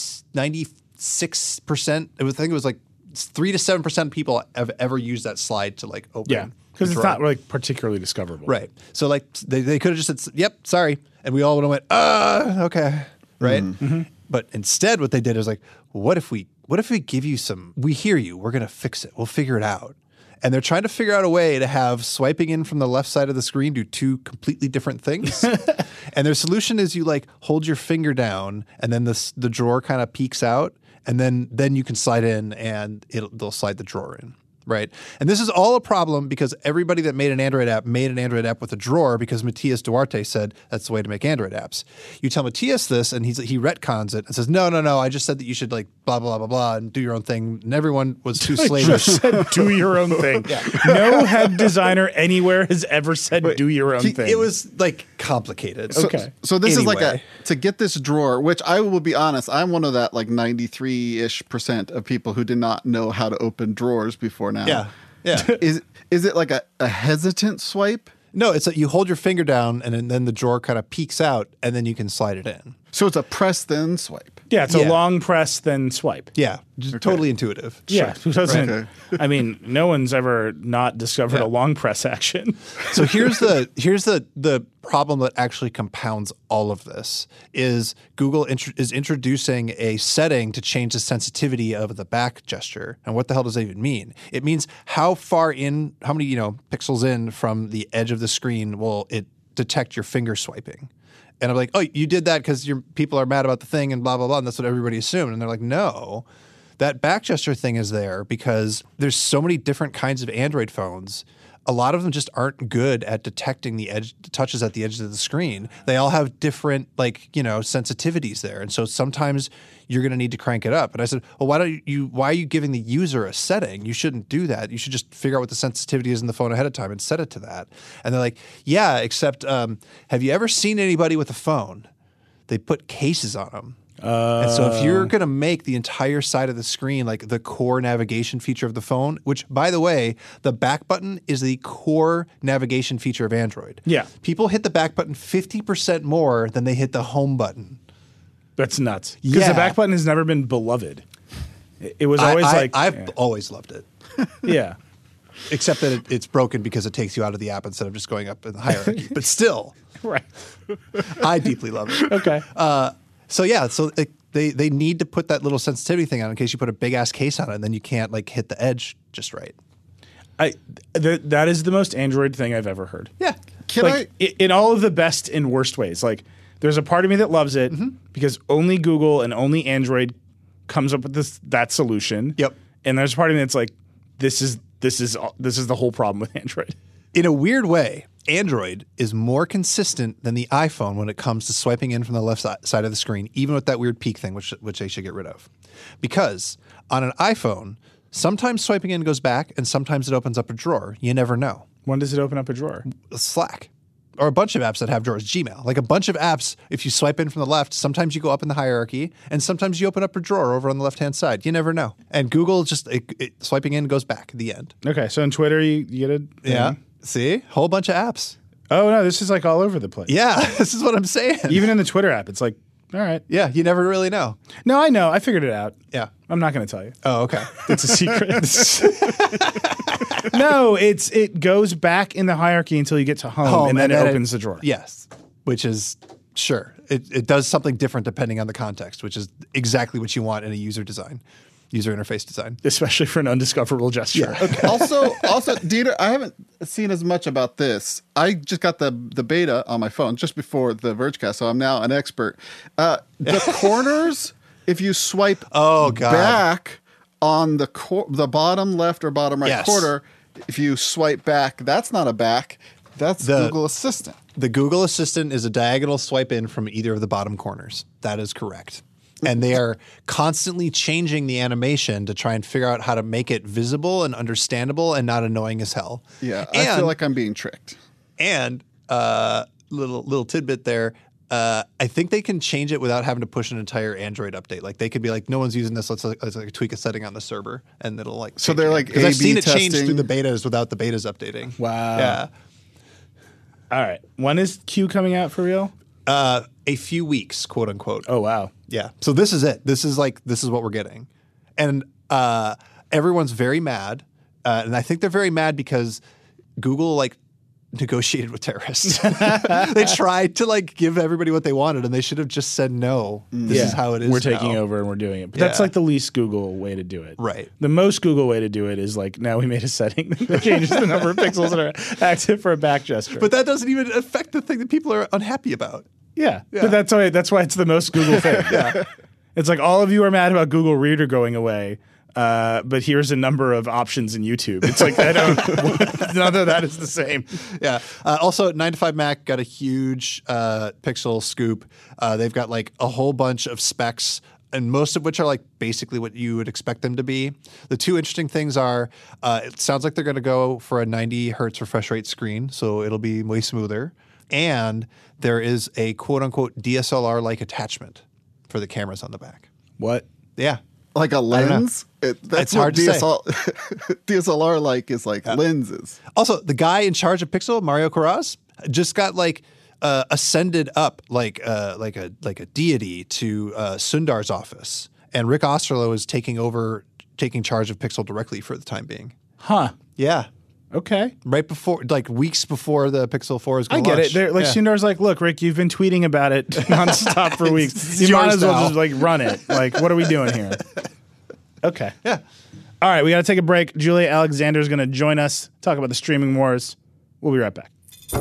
ninety-six percent. I think it was like three to seven percent of people have ever used that slide to like open. Yeah. the Because it's drawer. not like particularly discoverable. Right. So like they, they could have just said, "Yep, sorry," and we all would have went, "Uh, okay." Right. But instead, what they did is like, "What if we? What if we give you some? We hear you. We're gonna fix it. We'll figure it out." And they're trying to figure out a way to have swiping in from the left side of the screen do two completely different things. And their solution is you like hold your finger down, and then this the drawer kind of peeks out, and then then you can slide in, and it'll they'll slide the drawer in. Right. And this is all a problem because everybody that made an Android app made an Android app with a drawer because Matias Duarte said that's the way to make Android apps. You tell Matias this and he's, he retcons it and says, no, no, no, I just said that you should like blah, blah, blah, blah, and do your own thing. And everyone was too slavish. Just said do your own thing. No head designer anywhere has ever said do your own He- thing. it was like complicated. So, Okay. so this is like Anyway. a to get this drawer, which I will be honest, I'm one of that like ninety-three ish percent of people who did not know how to open drawers before now. Yeah. Yeah. Is is it like a, a hesitant swipe? No, it's that you hold your finger down and then, then the drawer kind of peeks out and then you can slide it in. So it's a press then swipe. yeah, it's a yeah. long press, then swipe. Yeah. Just totally intuitive. Yeah, who doesn't? Okay. I mean, no one's ever not discovered a long press action. So here's the here's the the problem that actually compounds all of this is Google int- is introducing a setting to change the sensitivity of the back gesture. And what the hell does that even mean? It means how far in, how many you know pixels in from the edge of the screen will it detect your finger swiping? And I'm like, oh, you did that because your people are mad about the thing and blah blah blah. And that's what everybody assumed. And they're like, no. That back gesture thing is there because there's so many different kinds of Android phones. A lot of them just aren't good at detecting the edge the touches at the edge of the screen. They all have different like, you know, sensitivities there. And so sometimes you're going to need to crank it up. And I said, well, why don't you why are you giving the user a setting? You shouldn't do that. You should just figure out what the sensitivity is in the phone ahead of time and set it to that. And they're like, yeah, except um, have you ever seen anybody with a phone they put cases on them. Uh, and so if you're going to make the entire side of the screen like the core navigation feature of the phone, which, by the way, the back button is the core navigation feature of Android. Yeah. People hit the back button fifty percent more than they hit the home button. That's nuts. Because Yeah. the back button has never been beloved. It, it was always I, I, like... I've yeah. always loved it. yeah. Except that it, it's broken because it takes you out of the app instead of just going up in the hierarchy. But still, Right. I deeply love it. Okay. Uh, so yeah, so it, they they need to put that little sensitivity thing on in case you put a big ass case on it, and then you can't like hit the edge just right. I th- That is the most Android thing I've ever heard. Yeah. Can like, I? i- in all of the best and worst ways. Like, there's a part of me that loves it Mm-hmm. because only Google and only Android comes up with this that solution. Yep. And there's a part of me that's like, this is this is this is the whole problem with Android. In a weird way, Android is more consistent than the iPhone when it comes to swiping in from the left si- side of the screen, even with that weird peak thing, which which they should get rid of. Because on an iPhone, sometimes swiping in goes back, and sometimes it opens up a drawer. You never know. When does it open up a drawer? Slack. Or a bunch of apps that have drawers, Gmail. Like a bunch of apps, if you swipe in from the left, sometimes you go up in the hierarchy, and sometimes you open up a drawer over on the left-hand side. You never know. And Google just, it, it, swiping in goes back, the end. Okay, so in Twitter, you, you get a... Yeah. See? Whole bunch of apps. Oh, no, this is like all over the place. Yeah, this is what I'm saying. Even in the Twitter app, it's like, all right. Yeah, you never really know. No, I know. I figured it out. Yeah. I'm not going to tell you. Oh, okay. It's a secret. No, it's it goes back in the hierarchy until you get to home, Home, and then and it then opens it- the drawer. Yes, which is, sure. It, it does something different depending on the context, which is exactly what you want in a user design, user interface design. Especially for an undiscoverable gesture. Yeah. Okay. also, also, Dieter, I haven't seen as much about this. I just got the the beta on my phone just before the Vergecast, so I'm now an expert. Uh, the corners, if you swipe Oh, God. back on the cor- the bottom left or bottom right Yes. corner, if you swipe back, that's not a back. That's The- Google Assistant. The Google Assistant is a diagonal swipe in from either of the bottom corners. That is correct. And they are constantly changing the animation to try and figure out how to make it visible and understandable and not annoying as hell. Yeah, I and, feel like I'm being tricked. And uh, little little tidbit there. Uh, I think they can change it without having to push an entire Android update. Like they could be like, no one's using this. Let's, let's like tweak a setting on the server, and it'll like. So change they're it. like 'Cause I've A B seen it change testing. through the betas without the betas updating. Wow. Yeah. All right. When is Q coming out for real? Uh, a few weeks, quote unquote. Oh, wow. Yeah. So this is it. This is like this is what we're getting, and uh, everyone's very mad, uh, and I think they're very mad because Google like negotiated with terrorists. They tried to like give everybody what they wanted, and they should have just said no. This Yeah. is how it is. We're taking now. over and we're doing it. But that's Yeah. like the least Google way to do it. Right. The most Google way to do it is like, now we made a setting that changes the number of pixels that are active for a back gesture. But that doesn't even affect the thing that people are unhappy about. yeah. Yeah. But that's why that's why it's the most Google thing. Yeah. It's like all of you are mad about Google Reader going away. Uh, but here's a number of options in YouTube. It's like I don't. None of that is the same. Yeah. Uh, also, nine to five Mac got a huge uh, Pixel scoop. Uh, they've got like a whole bunch of specs, and most of which are like basically what you would expect them to be. The two interesting things are, uh, it sounds like they're going to go for a ninety hertz refresh rate screen, so it'll be way smoother. And there is a quote unquote D S L R like attachment for the cameras on the back. What? Yeah. Like a don't know. lens? It, that's It's hard what to D S L- D S L R like is like lenses. Also, the guy in charge of Pixel, Mario Carras, just got like uh, ascended up like uh, like a like a deity to uh, Sundar's office, and Rick Osterloh is taking over, taking charge of Pixel directly for the time being. Huh. Yeah, Okay. right before, like weeks before the Pixel four is I going to get launch. it. They're, like Yeah. Sundar's like, look, Rick, you've been tweeting about it nonstop for weeks. It's You might yours as well now. just like run it. Like, what are we doing here? Okay. Yeah. All right, we got to take a break. Julia Alexander is going to join us, talk about the streaming wars. We'll be right back.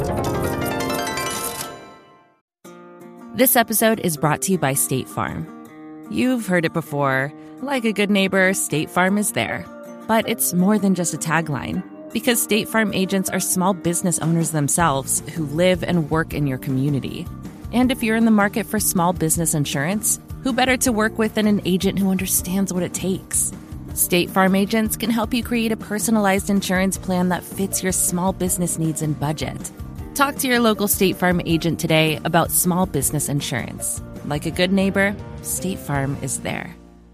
This episode is brought to you by State Farm. You've heard it before. Like a good neighbor, State Farm is there. But it's more than just a tagline. Because State Farm agents are small business owners themselves who live and work in your community. And if you're in the market for small business insurance, who better to work with than an agent who understands what it takes? State Farm agents can help you create a personalized insurance plan that fits your small business needs and budget. Talk to your local State Farm agent today about small business insurance. Like a good neighbor, State Farm is there.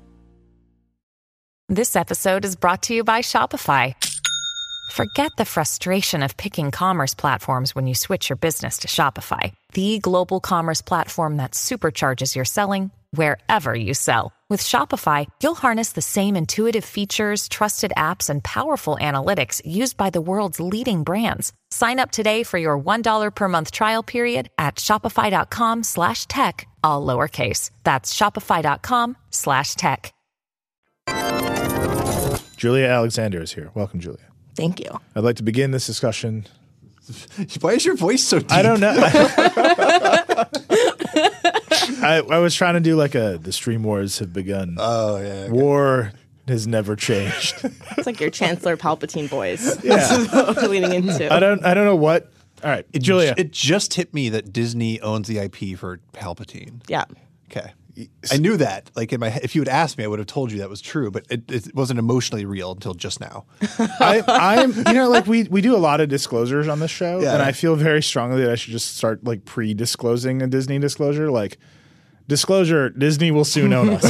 This episode is brought to you by Shopify. Forget the frustration of picking commerce platforms when you switch your business to Shopify, the global commerce platform that supercharges your selling wherever you sell. With Shopify, you'll harness the same intuitive features, trusted apps, and powerful analytics used by the world's leading brands. Sign up today for your one dollar per month trial period at shopify.com slash tech, all lowercase. That's shopify.com slash tech. Julia Alexander is here. Welcome, Julia. Thank you. I'd like to begin this discussion. Why is your voice so deep? I don't know. I, I was trying to do like a the stream wars have begun. Oh, yeah. Okay. War has never changed. It's like your Chancellor Palpatine voice. Yeah. This is what we're leaning into. I don't I don't know what. All right, It, Julia. It just hit me that Disney owns the I P for Palpatine. Yeah. Okay. I knew that. Like in my, if you had asked me, I would have told you that was true, but it, it wasn't emotionally real until just now. I, I'm, you know, like we we do a lot of disclosures on this show, Yeah. and I feel very strongly that I should just start like pre-disclosing a Disney disclosure. Like, disclosure: Disney will soon own us.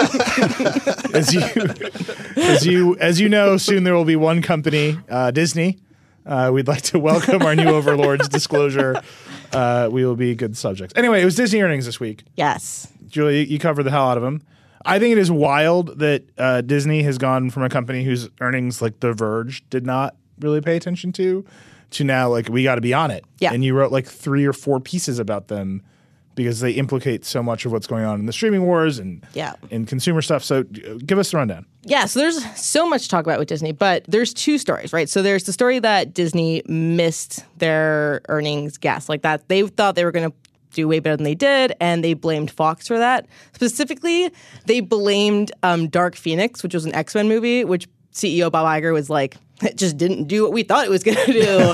as you, as you, as you know, soon there will be one company, uh, Disney. Uh, we'd like to welcome our new overlords. Disclosure: uh, we will be good subjects. Anyway, it was Disney earnings this week. Yes. Julia, you covered the hell out of them. I think it is wild that uh, Disney has gone from a company whose earnings, like The Verge, did not really pay attention to, to now, like, we got to be on it. Yeah. And you wrote like three or four pieces about them because they implicate so much of what's going on in the streaming wars and Yeah. in consumer stuff. So uh, give us the rundown. Yeah, so there's so much to talk about with Disney, but there's two stories, right? So there's the story that Disney missed their earnings guess, like that they thought they were going to do way better than they did, and they blamed Fox for that. Specifically, they blamed um, Dark Phoenix, which was an X-Men movie, which C E O Bob Iger was like, it just didn't do what we thought it was going to do.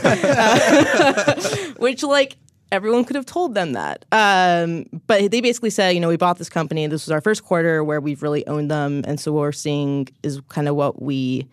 uh, which, like, everyone could have told them that. Um, but they basically said, you know, we bought this company. This was our first quarter where we've really owned them. And so what we're seeing is kind of what we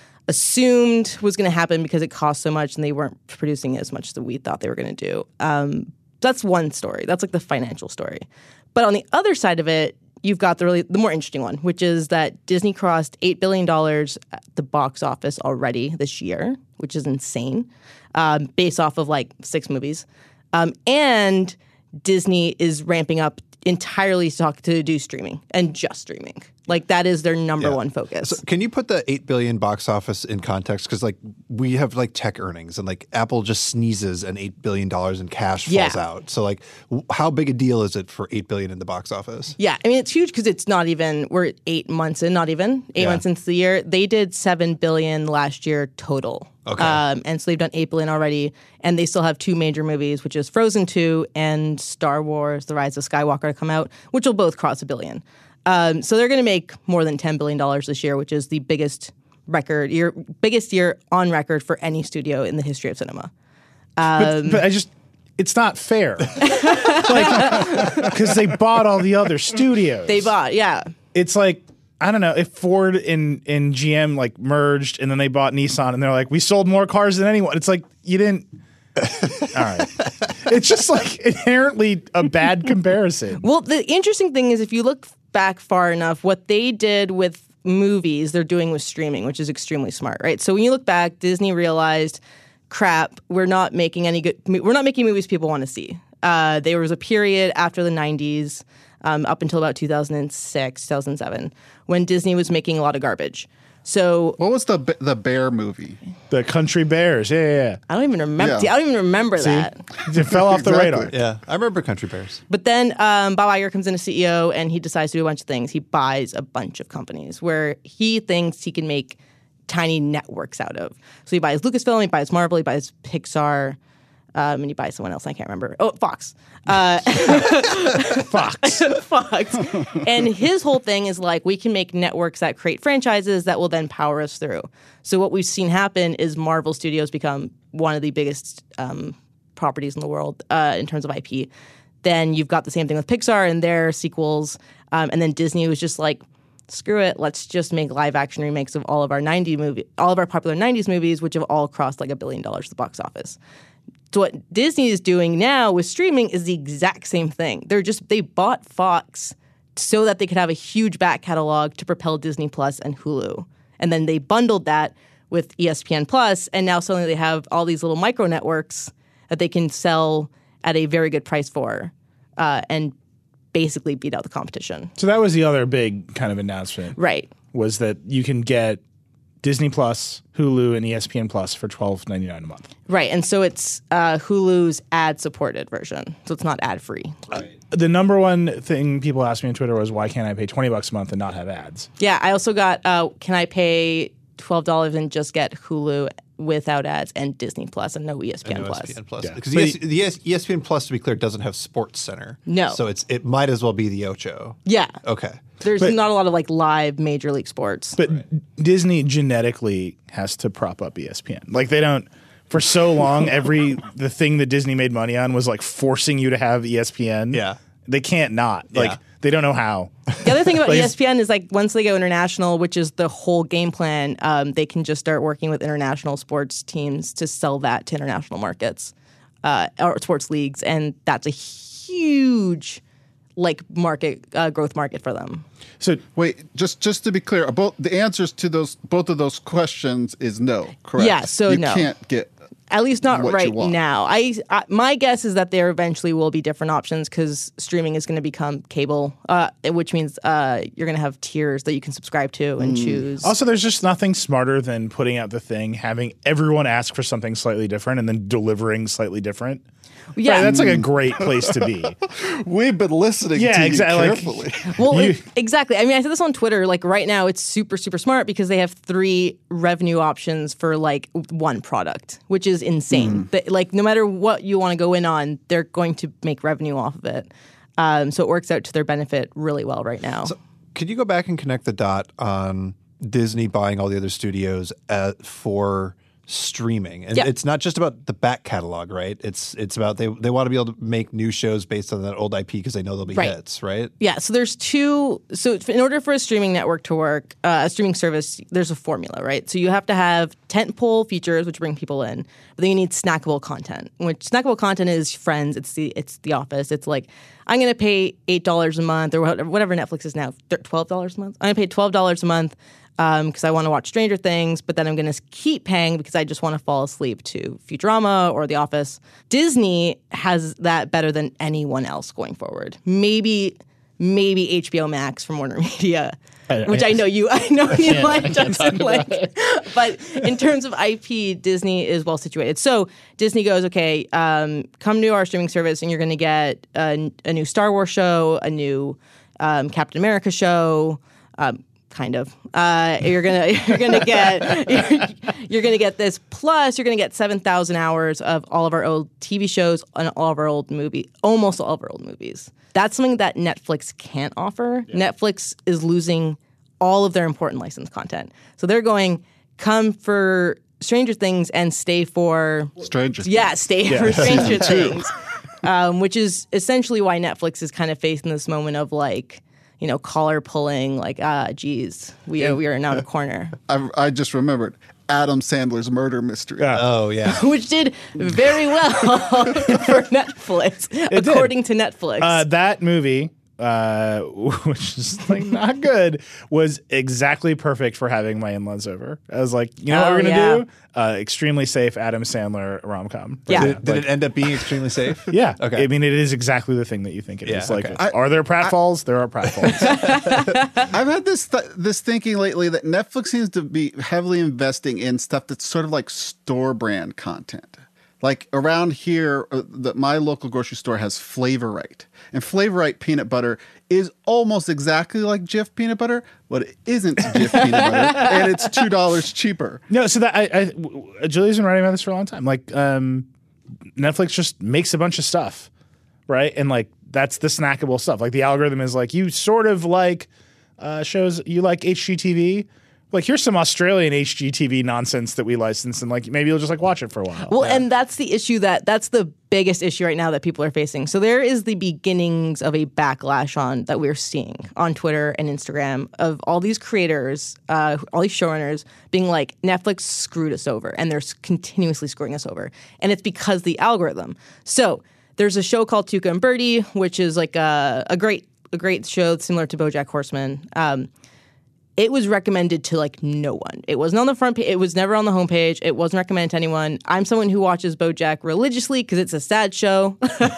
assumed was going to happen because it cost so much and they weren't producing as much as we thought they were going to do. Um, that's one story. That's like the financial story. But on the other side of it, you've got the really the more interesting one, which is that Disney crossed eight billion dollars at the box office already this year, which is insane, um, based off of like six movies. Um, and Disney is ramping up entirely to, talk, to do streaming and just streaming. Like that is their number Yeah. one focus. So can you put the eight billion box office in context? Because like we have like tech earnings and like Apple just sneezes and eight billion dollars in cash falls Yeah. out. So like w- how big a deal is it for eight billion in the box office? Yeah, I mean it's huge because it's not even we're eight months in, not even eight Yeah. months into the year. They did seven billion last year total. Okay. Um, and so they've done eight billion already, and they still have two major movies, which is Frozen two and Star Wars: The Rise of Skywalker to come out, which will both cross a billion. Um, so they're going to make more than ten billion dollars this year, which is the biggest record year, biggest year on record for any studio in the history of cinema. But, but I just, it's not fair. Like, because they bought all the other studios. They bought, yeah. It's like, I don't know, if Ford and, and G M like merged and then they bought Nissan and they're like, we sold more cars than anyone. It's like, you didn't. All right. It's just like inherently a bad comparison. Well, the interesting thing is if you look back far enough, what they did with movies, they're doing with streaming, which is extremely smart, right? So when you look back, Disney realized, crap, we're not making any good, we're not making movies people want to see. Uh, there was a period after the nineties, um, up until about two thousand six, two thousand seven, when Disney was making a lot of garbage. So What was the the bear movie? The Country Bears. Yeah, yeah, I don't even remember. Yeah. See, I don't even remember that. yeah. It fell off the Exactly. radar. Yeah, I remember Country Bears. But then um, Bob Iger comes in as C E O and he decides to do a bunch of things. He buys a bunch of companies where he thinks he can make tiny networks out of. So he buys Lucasfilm, he buys Marvel, he buys Pixar, um, and he buys someone else I can't remember. Oh, Fox. Uh, Fox. Fox. And his whole thing is like, we can make networks that create franchises that will then power us through. So what we've seen happen is Marvel Studios become one of the biggest um, properties in the world uh, in terms of I P. Then you've got the same thing with Pixar and their sequels. Um, and then Disney was just like, screw it, let's just make live action remakes of all of our ninety movie, all of our popular nineties movies, which have all crossed like a billion dollars at the box office. So what Disney is doing now with streaming is the exact same thing. They're just they bought Fox so that they could have a huge back catalog to propel Disney Plus and Hulu, and then they bundled that with E S P N Plus, and now suddenly they have all these little micro networks that they can sell at a very good price for, uh, and basically beat out the competition. So that was the other big kind of announcement. Right. Was that you can get Disney Plus, Hulu, and E S P N Plus for twelve ninety-nine a month. Right. And so it's uh, Hulu's ad-supported version. So it's not ad-free. Right. The number one thing people asked me on Twitter was, why can't I pay twenty bucks a month and not have ads? Yeah. I also got, uh, can I pay twelve dollars and just get Hulu without ads and Disney Plus and no E S P N and no Plus? E S P N Plus. Yeah. Because But E S- the ES- E S P N Plus, to be clear, doesn't have Sports Center. No. So it's it might as well be the Ocho. Yeah. Okay. There's But- not a lot of like live Major League Sports. But Disney genetically has to prop up E S P N. Like they don't. For so long, every the thing that Disney made money on was like forcing you to have E S P N. Yeah. They can't not. Like Yeah. they don't know how. The other thing about Like- E S P N is like once they go international, which is the whole game plan, um, they can just start working with international sports teams to sell that to international markets uh, or sports leagues, and that's a huge like market uh, growth market for them. So Wait, just just to be clear, both the answers to those both of those questions is no, correct? Yeah, so you no. can't get At least not what you right want. now. I, I my guess is that there eventually will be different options because streaming is going to become cable, uh, which means uh, you're going to have tiers that you can subscribe to and choose. also, there's just nothing smarter than putting out the thing, having everyone ask for something slightly different, and then delivering slightly different. yeah, Right, that's like a great place to be. We've been listening Yeah, to exactly, you like- carefully. Well, You- it- exactly. I mean, I said this on Twitter. Like right now, it's super, super smart because they have three revenue options for like one product, which is insane. That, like no matter what you want to go in on, they're going to make revenue off of it. Um, so it works out to their benefit really well right now. Could you go back and connect the dot on Disney buying all the other studios uh, for streaming? And Yeah. it's not just about the back catalog, right? It's it's about they they want to be able to make new shows based on that old I P because they know they'll be Right. hits, right? Yeah, so there's two. So in order for a streaming network to work, uh, a streaming service, there's a formula, right? So you have to have tentpole features, which bring people in, but then you need snackable content. Which snackable content is Friends, it's the it's The Office. It's like I'm going to pay eight dollars a month or whatever whatever Netflix is now, twelve dollars a month. I'm going to pay twelve dollars a month because um, I want to watch Stranger Things, but then I'm going to keep paying because I just want to fall asleep to Futurama or The Office. Disney has that better than anyone else going forward. Maybe, maybe H B O Max from Warner Media, which I know you, I know you like, Justin. Like, but in terms of I P, Disney is well situated. So Disney goes, okay, um, come to our streaming service, and you're going to get a, a new Star Wars show, a new um, Captain America show. Um, Kind of. Uh, you're gonna you're gonna get you're, you're gonna get this. Plus, you're gonna get seven thousand hours of all of our old T V shows and all of our old movie, almost all of our old movies. That's something that Netflix can't offer. Yeah. Netflix is losing all of their important licensed content, so they're going come for Stranger Things and stay for Stranger Things. Yeah, stay yeah. for Stranger Things, um, which is essentially why Netflix is kind of facing this moment of like, you know, collar pulling, like, ah, geez, we are, we are now in a corner. I, I just remembered Adam Sandler's Murder Mystery. Yeah. Oh yeah. Which did very well for Netflix, It according did. to Netflix. Uh, that movie, uh, which is like not good, was exactly perfect for having my in-laws over. I was like, you know what Oh, we're gonna yeah. do? Uh, extremely safe Adam Sandler rom com. Yeah. Did, did it end up being extremely safe? Yeah. Okay. I mean, it is exactly the thing that you think it is. Yeah, Like, okay. I- are there pratfalls? There are pratfalls. I've had this th- this thinking lately that Netflix seems to be heavily investing in stuff that's sort of like store brand content. Like around here, uh, the, my local grocery store has Flavorite, and Flavorite peanut butter is almost exactly like Jif peanut butter, but it isn't Jif peanut butter, and it's two dollars cheaper. No, so that I, I w- Julie's been writing about this for a long time. Like, um, Netflix just makes a bunch of stuff, right? And like that's the snackable stuff. Like the algorithm is like you sort of like uh, shows you like H G T V. like, here's some Australian H G T V nonsense that we license, and like maybe you'll just like watch it for a while. Well, and that's the issue that that's the biggest issue right now that people are facing. So there is the beginnings of a backlash on that we're seeing on Twitter and Instagram of all these creators, uh, all these showrunners being like, Netflix screwed us over, and they're continuously screwing us over, and it's because the algorithm. So there's a show called Tuca and Birdie, which is like a, a great a great show similar to BoJack Horseman. Um, It was recommended to like no one. It wasn't on the front page. It was never on the homepage. It wasn't recommended to anyone. I'm someone who watches BoJack religiously because it's a sad show.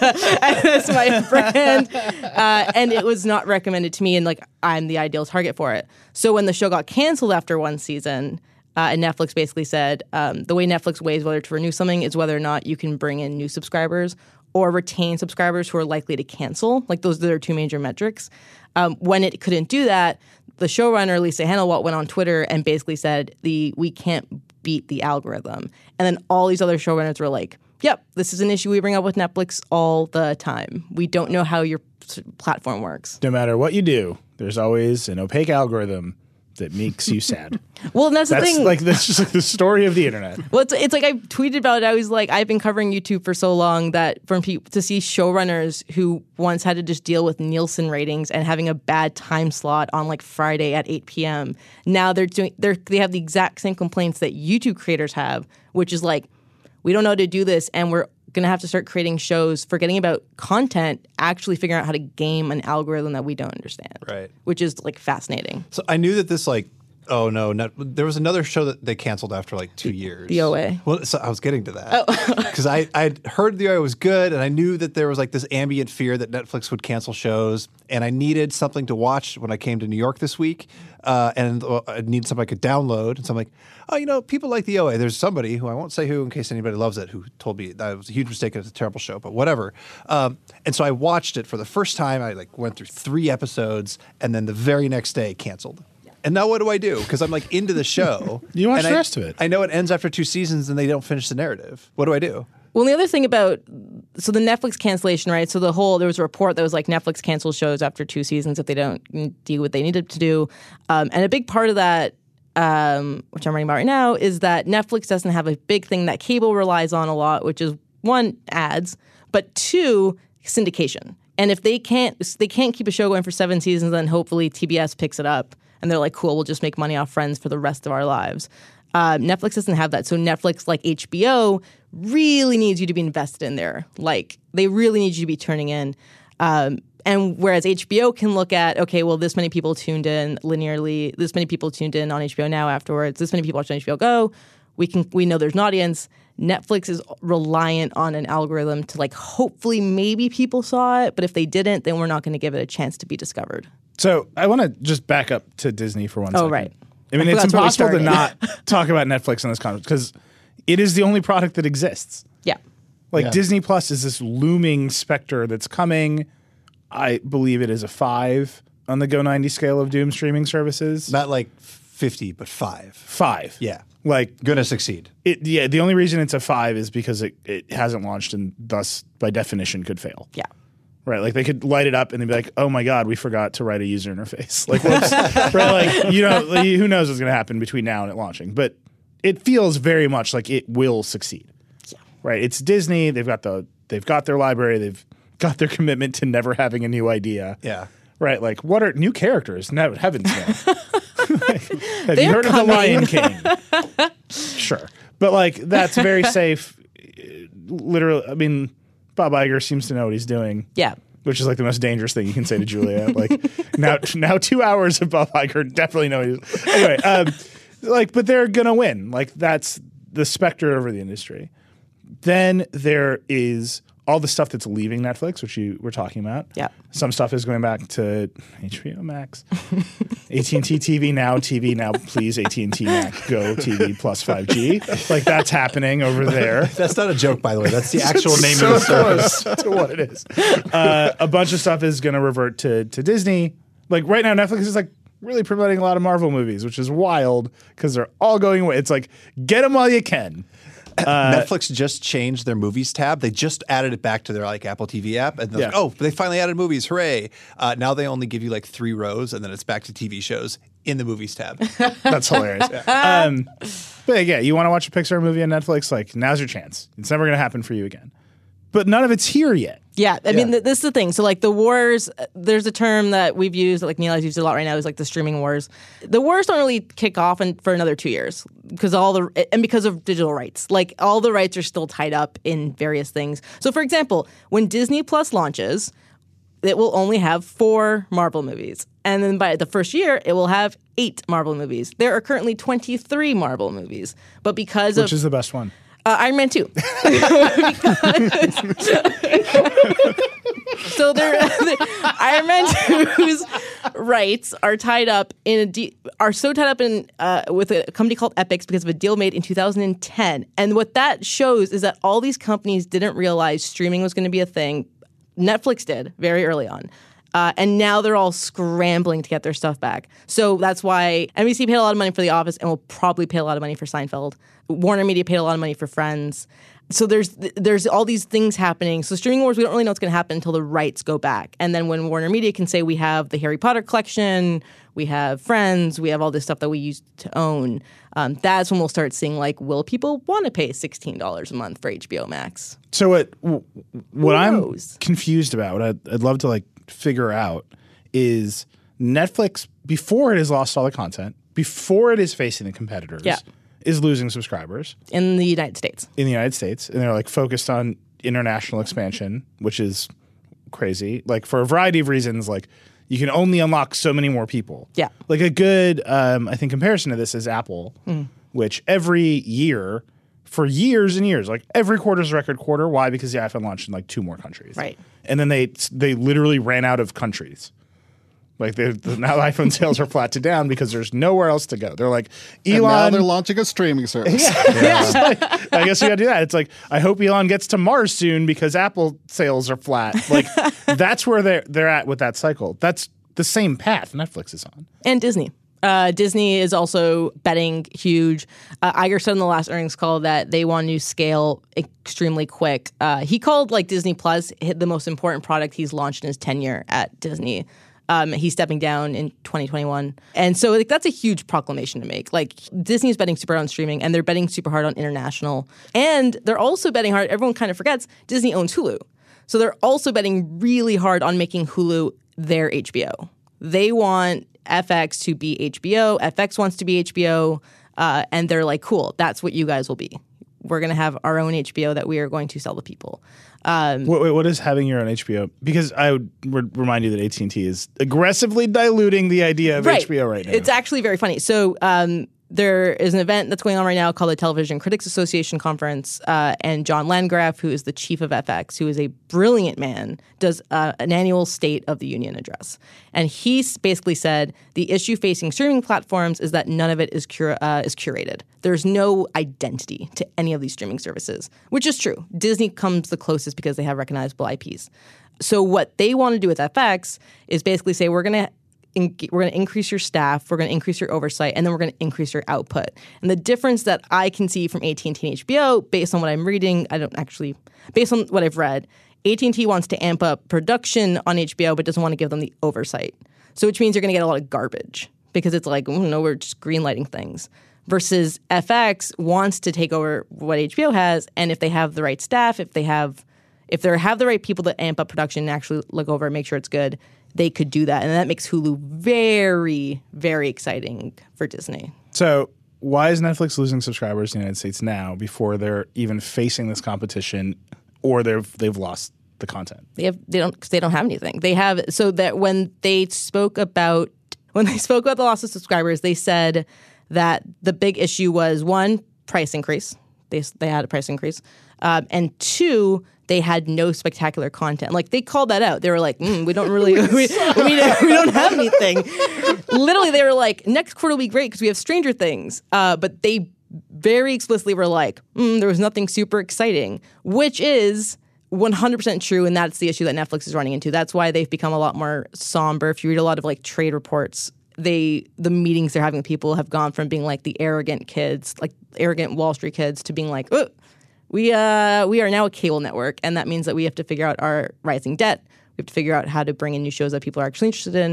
That's my brand. Uh, and it was not recommended to me, and like I'm the ideal target for it. So when the show got canceled after one season, uh, and Netflix basically said um, the way Netflix weighs whether to renew something is whether or not you can bring in new subscribers or retain subscribers who are likely to cancel. Like those are their two major metrics. Um, when it couldn't do that, the showrunner, Lisa Hanawalt, went on Twitter and basically said, "The we can't beat the algorithm." And then all these other showrunners were like, yep, this is an issue we bring up with Netflix all the time. We don't know how your platform works. No matter what you do, there's always an opaque algorithm that makes you sad. Well, and that's, that's the thing. Like, that's just like the story of the internet. Well, it's, it's like I tweeted about it. I was like, I've been covering YouTube for so long that from people to see showrunners who once had to just deal with Nielsen ratings and having a bad time slot on like Friday at eight p.m. Now they're doing they're they have the exact same complaints that YouTube creators have, which is like, we don't know how to do this, and we're going to have to start creating shows, forgetting about content, actually figuring out how to game an algorithm that we don't understand. Right. Which is like fascinating. So I knew that this like, oh no, not, there was another show that they canceled after like two years. The O A. Well, so I was getting to that. Because I I'd heard the O A was good, and I knew that there was like this ambient fear that Netflix would cancel shows, and I needed something to watch when I came to New York this week, uh, and uh, I needed something I could download. And so I'm like, oh, you know, people like the O A. There's somebody who I won't say who in case anybody loves it who told me that it was a huge mistake and it's a terrible show, but whatever. Um, and so I watched it for the first time. I like went through three episodes, and then the very next day canceled. And now what do I do? Because I'm like into the show. You watch and the I, rest of it. I know it ends after two seasons and they don't finish the narrative. What do I do? Well, the other thing about so the Netflix cancellation, right? So the whole there was a report that was like Netflix cancels shows after two seasons if they don't do what they needed to do, um, and a big part of that, um, which I'm writing about right now, is that Netflix doesn't have a big thing that cable relies on a lot, which is one, ads, but two, syndication. And if they can't they can't keep a show going for seven seasons, then hopefully T B S picks it up. And they're like, cool, we'll just make money off Friends for the rest of our lives. Uh, Netflix doesn't have that. So Netflix, like H B O, really needs you to be invested in there. Like, they really need you to be turning in. Um, and whereas H B O can look at, okay, well, this many people tuned in linearly, this many people tuned in on H B O Now afterwards, this many people watched on H B O Go, we can we know there's an audience. Netflix is reliant on an algorithm to, like, hopefully maybe people saw it, but if they didn't, then we're not going to give it a chance to be discovered. So I want to just back up to Disney for one Oh, second. right. I mean, I it's forgot that's where we impossible to started. not talk about Netflix in this conference because it is the only product that exists. Yeah. Like Yeah. Disney Plus is this looming specter that's coming. I believe it is a five on the Go ninety scale of doom streaming services. Not like fifty, but five. Five. Yeah. Like Gonna succeed. it. Yeah. The only reason it's a five is because it, it hasn't launched and thus by definition could fail. Yeah. Right, like they could light it up and they'd be like, "Oh my God, we forgot to write a user interface." Like, whoops. Right, like you know, like, who knows what's going to happen between now and it launching? But it feels very much like it will succeed. Yeah. Right, it's Disney. They've got the they've got their library. They've got their commitment to never having a new idea. Yeah. Right, like what are new characters? No, heavens no. Have They're you heard coming. of the Lion King? Sure, but like that's very safe. Literally, I mean. Bob Iger seems to know what he's doing. Yeah. Which is like the most dangerous thing you can say to Julia. Like now, now two hours of Bob Iger definitely know. What he's, anyway, um, like, but they're gonna win. Like that's the specter over the industry. Then there is all the stuff that's leaving Netflix, which you were talking about. Yeah. Some stuff is going back to H B O Max, A T and T T V Now, T V Now, please, A T and T Max, Go T V plus five G. Like that's happening over there. That's not a joke, by the way. That's the actual name so of the service. close to what it is. Uh, a bunch of stuff is going to revert to to Disney. Like right now, Netflix is like really promoting a lot of Marvel movies, which is wild because they're all going away. It's like get them while you can. Uh, Netflix just changed their movies tab. They just added it back to their like Apple T V app, and they're like, Yeah. oh, they finally added movies! Hooray! Uh, now they only give you like three rows, and then it's back to T V shows. in the movies tab. That's hilarious. um, but yeah, you want to watch a Pixar movie on Netflix? Like, now's your chance. It's never going to happen for you again. But none of it's here yet. Yeah, I mean, th- this is the thing. So, like, the wars, uh, there's a term that we've used, like Neil has used a lot right now, is like the streaming wars. The wars don't really kick off in, for another two years because all the, and because of digital rights. Like, all the rights are still tied up in various things. So, for example, when Disney Plus launches, it will only have four Marvel movies. And then by the first year, it will have eight Marvel movies. There are currently twenty-three Marvel movies. But because Which of... Which is the best one? Uh, Iron Man two. So they're, they're, Iron Man two's rights are tied up in a de- are so tied up in uh, with a company called Epix because of a deal made in two thousand ten. And what that shows is that all these companies didn't realize streaming was going to be a thing. Netflix did very early on. Uh, and now they're all scrambling to get their stuff back. So that's why N B C paid a lot of money for The Office and will probably pay a lot of money for Seinfeld. Warner Media paid a lot of money for Friends. So there's there's all these things happening. So streaming wars, we don't really know what's going to happen until the rights go back. And then when Warner Media can say we have the Harry Potter collection, we have Friends, we have all this stuff that we used to own, um, that's when we'll start seeing, like, will people want to pay sixteen dollars a month for H B O Max? So what what I'm knows? confused about, what I'd, I'd love to like figure out is Netflix, before it has lost all the content, before it is facing the competitors, Yeah. is losing subscribers In the United States. in the United States. And they're like focused on international expansion, which is crazy. Like for a variety of reasons, like you can only unlock so many more people. Yeah. Like a good, um, I think, comparison to this is Apple, Mm. which every year, for years and years, like every quarter is a record quarter. Why? Because the iPhone launched in like two more countries. Right. And then they they literally ran out of countries. Like they, the, now iPhone sales are flat to down because there's nowhere else to go. They're like, Elon. And now they're launching a streaming service. Yeah. Like, I guess you got to do that. It's like, I hope Elon gets to Mars soon because Apple sales are flat. Like that's where they're they're at with that cycle. That's the same path Netflix is on. And Disney. Uh, Disney is also betting huge. Uh, Iger said in the last earnings call that they want to scale extremely quick. Uh, he called like Disney Plus hit the most important product he's launched in his tenure at Disney. Um, he's stepping down in twenty twenty-one. And so like, that's a huge proclamation to make. Like Disney is betting super hard on streaming and they're betting super hard on international. And they're also betting hard, everyone kind of forgets, Disney owns Hulu. So they're also betting really hard on making Hulu their H B O. They want F X to be H B O. F X wants to be H B O. Uh, and they're like, cool, that's what you guys will be. We're going to have our own H B O that we are going to sell to people. Um, Wait, wait, what is having your own H B O? Because I would re- remind you that A T and T is aggressively diluting the idea of right. H B O right now. It's actually very funny. So um, there is an event that's going on right now called the Television Critics Association Conference, uh, and John Landgraf, who is the chief of F X, who is a brilliant man, does uh, an annual State of the Union address. And he basically said the issue facing streaming platforms is that none of it is cur- uh, is curated. There's no identity to any of these streaming services, which is true. Disney comes the closest because they have recognizable I Ps. So what they want to do with F X is basically say we're going to In, we're going to increase your staff, we're going to increase your oversight, and then we're going to increase your output. And the difference that I can see from A T and T and H B O, based on what I'm reading, I don't actually, based on what I've read, A T and T wants to amp up production on H B O, but doesn't want to give them the oversight. So which means you're going to get a lot of garbage because it's like, oh, no, we're just greenlighting things. Versus F X wants to take over what H B O has, and if they have the right staff, if they have, if they have the right people that amp up production and actually look over it, make sure it's good, they could do that. And that makes Hulu very, very exciting for Disney. So why is Netflix losing subscribers in the United States now before they're even facing this competition or they've they've lost the content? They have they don't cause they don't have anything. They have so that when they spoke about when they spoke about the loss of subscribers, they said that the big issue was one, price increase. They they had a price increase, um, and two, they had no spectacular content. Like they called that out. They were like, mm, we don't really, we, we, we don't have anything. Literally, they were like, next quarter will be great because we have Stranger Things. Uh, but they very explicitly were like, mm, there was nothing super exciting, which is one hundred percent true. And that's the issue that Netflix is running into. That's why they've become a lot more somber. If you read a lot of like trade reports, they the meetings they're having with people have gone from being like the arrogant kids, like arrogant Wall Street kids, to being like, oh, we uh we are now a cable network, and that means that we have to figure out our rising debt. We have to figure out how to bring in new shows that people are actually interested in.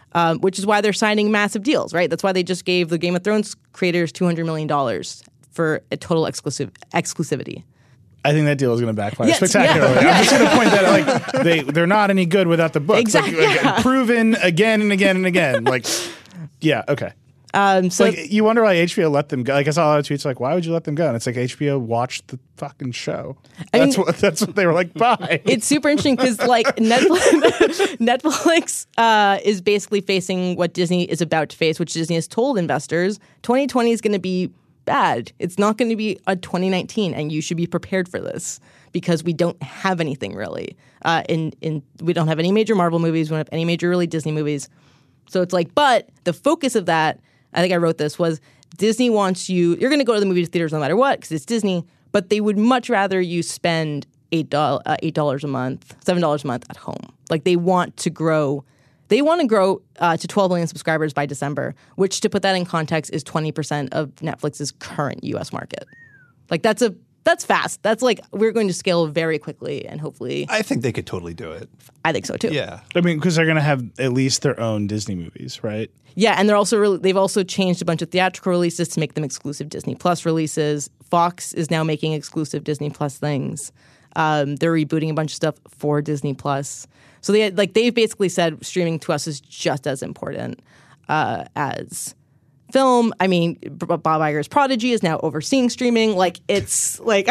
um, which is why they're signing massive deals, right? That's why they just gave the Game of Thrones creators two hundred million dollars for a total exclusive exclusivity. I think that deal is going to backfire Yes, spectacularly. yeah. I'm just going to point that out. Like they, they're not any good without the books. Exactly, Like, like, yeah. proven again and again and again. Like, yeah, okay. Um, so Like you wonder why H B O let them go. Like I saw a lot of tweets like, why would you let them go? And it's like H B O watched the fucking show. I That's mean- what that's what they were like. Bye. it's super interesting because like Netflix, Netflix uh, is basically facing what Disney is about to face, which Disney has told investors twenty twenty is going to be bad. It's not going to be a twenty nineteen, and you should be prepared for this because we don't have anything really. Uh, in in we don't have any major Marvel movies. We don't have any major really Disney movies. So it's like, but the focus of that, I think I wrote this, was Disney wants you, you're going to go to the movie theaters no matter what because it's Disney, but they would much rather you spend eight dollars uh, eight dollars a month, seven dollars a month at home. Like they want to grow, they want to grow uh, to twelve million subscribers by December, which to put that in context is twenty percent of Netflix's current U S market. Like that's a, that's fast. That's like, we're going to scale very quickly and hopefully, I think they could totally do it. I think so too. Yeah. I mean, because they're going to have at least their own Disney movies, right? Yeah, and they're also really, they've also changed a bunch of theatrical releases to make them exclusive Disney Plus releases. Fox is now making exclusive Disney Plus things. Um, they're rebooting a bunch of stuff for Disney Plus. So they like they've basically said streaming to us is just as important uh, as film. I mean, B- Bob Iger's Prodigy is now overseeing streaming. Like it's like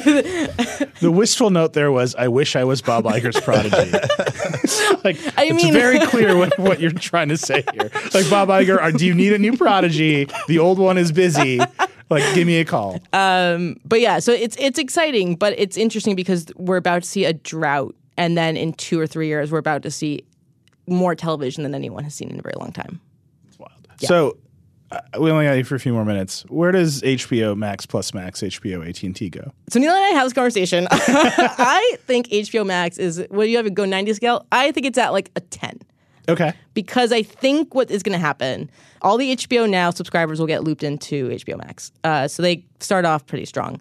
The wistful note there was, I wish I was Bob Iger's Prodigy. Like, I it's mean- very clear what, what you're trying to say here. Like, Bob Iger, are, do you need a new Prodigy? The old one is busy. Like, give me a call. But yeah, so it's it's exciting, but it's interesting because we're about to see a drought, and then in two or three years, we're about to see more television than anyone has seen in a very long time. It's wild. So, uh, we only got you for a few more minutes. Where does H B O Max plus Max, H B O A T and T go? So Neil and I have this conversation. I think H B O Max is, what do you have, a go ninety scale? I think it's at like a ten. Okay. Because I think what is going to happen, all the H B O Now subscribers will get looped into H B O Max. Uh, so they start off pretty strong.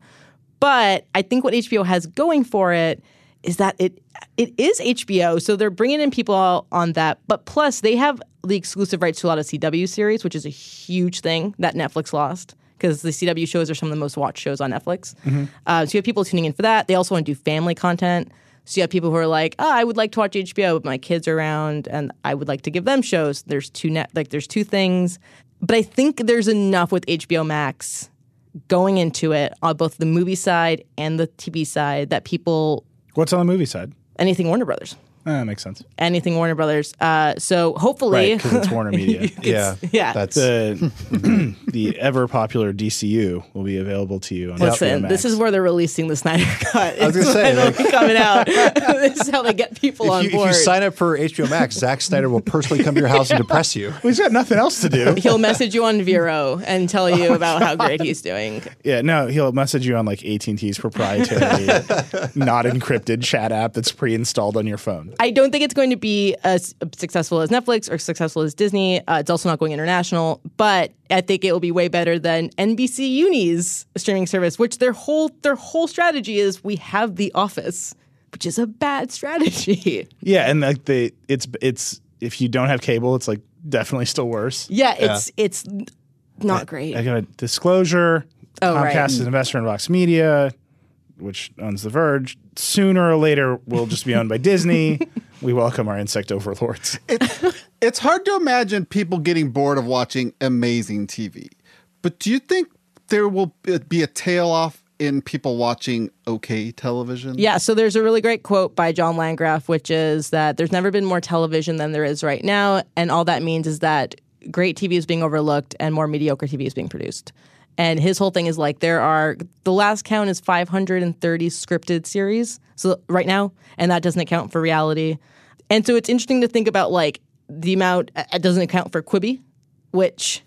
But I think what H B O has going for it is that it it is H B O, so they're bringing in people on that. But plus, they have the exclusive rights to a lot of C W series, which is a huge thing that Netflix lost because the C W shows are some of the most watched shows on Netflix. Mm-hmm. Uh, so you have people tuning in for that. They also want to do family content. So you have people who are like, oh, I would like to watch H B O, but my kids are around, and I would like to give them shows. There's two net, like there's two things, but I think there's enough with H B O Max going into it on both the movie side and the T V side that people, What's on the movie side? anything Warner Brothers, Ah, that makes sense. anything Warner Brothers. Uh, so hopefully, Right, because it's Warner Media. Yeah. yeah. That's The the ever popular D C U will be available to you on H B O Listen, Max. this is where they're releasing the Snyder Cut. I was It's gonna say, finally like- coming out. This is how they get people on if you, board. if you sign up for H B O Max, Zack Snyder will personally come to your house and depress you. Well, he's got nothing else to do. He'll message you on Vero and tell you about how great he's doing. Yeah, no, he'll message you on like A T and T's proprietary, not encrypted chat app that's pre-installed on your phone. I don't think it's going to be as successful as Netflix or successful as Disney. Uh, it's also not going international, but I think it will be way better than N B C Uni's streaming service, which their whole their whole strategy is we have The Office, which is a bad strategy. Yeah, and like the it's it's if you don't have cable, it's like definitely still worse. Yeah, it's it's not great. I got a disclosure. Oh, Comcast right. is an investor in Vox Media, which owns The Verge. Sooner or later, we'll just be owned by Disney. We welcome our insect overlords. It's hard to imagine people getting bored of watching amazing T V. But do you think there will be a tail off in people watching okay television? Yeah, so there's a really great quote by John Landgraf, which is that there's never been more television than there is right now. And all that means is that great T V is being overlooked and more mediocre T V is being produced. And his whole thing is like there are, the last count is five hundred thirty scripted series so right now, and that doesn't account for reality. And so it's interesting to think about like the amount, it doesn't account for Quibi, which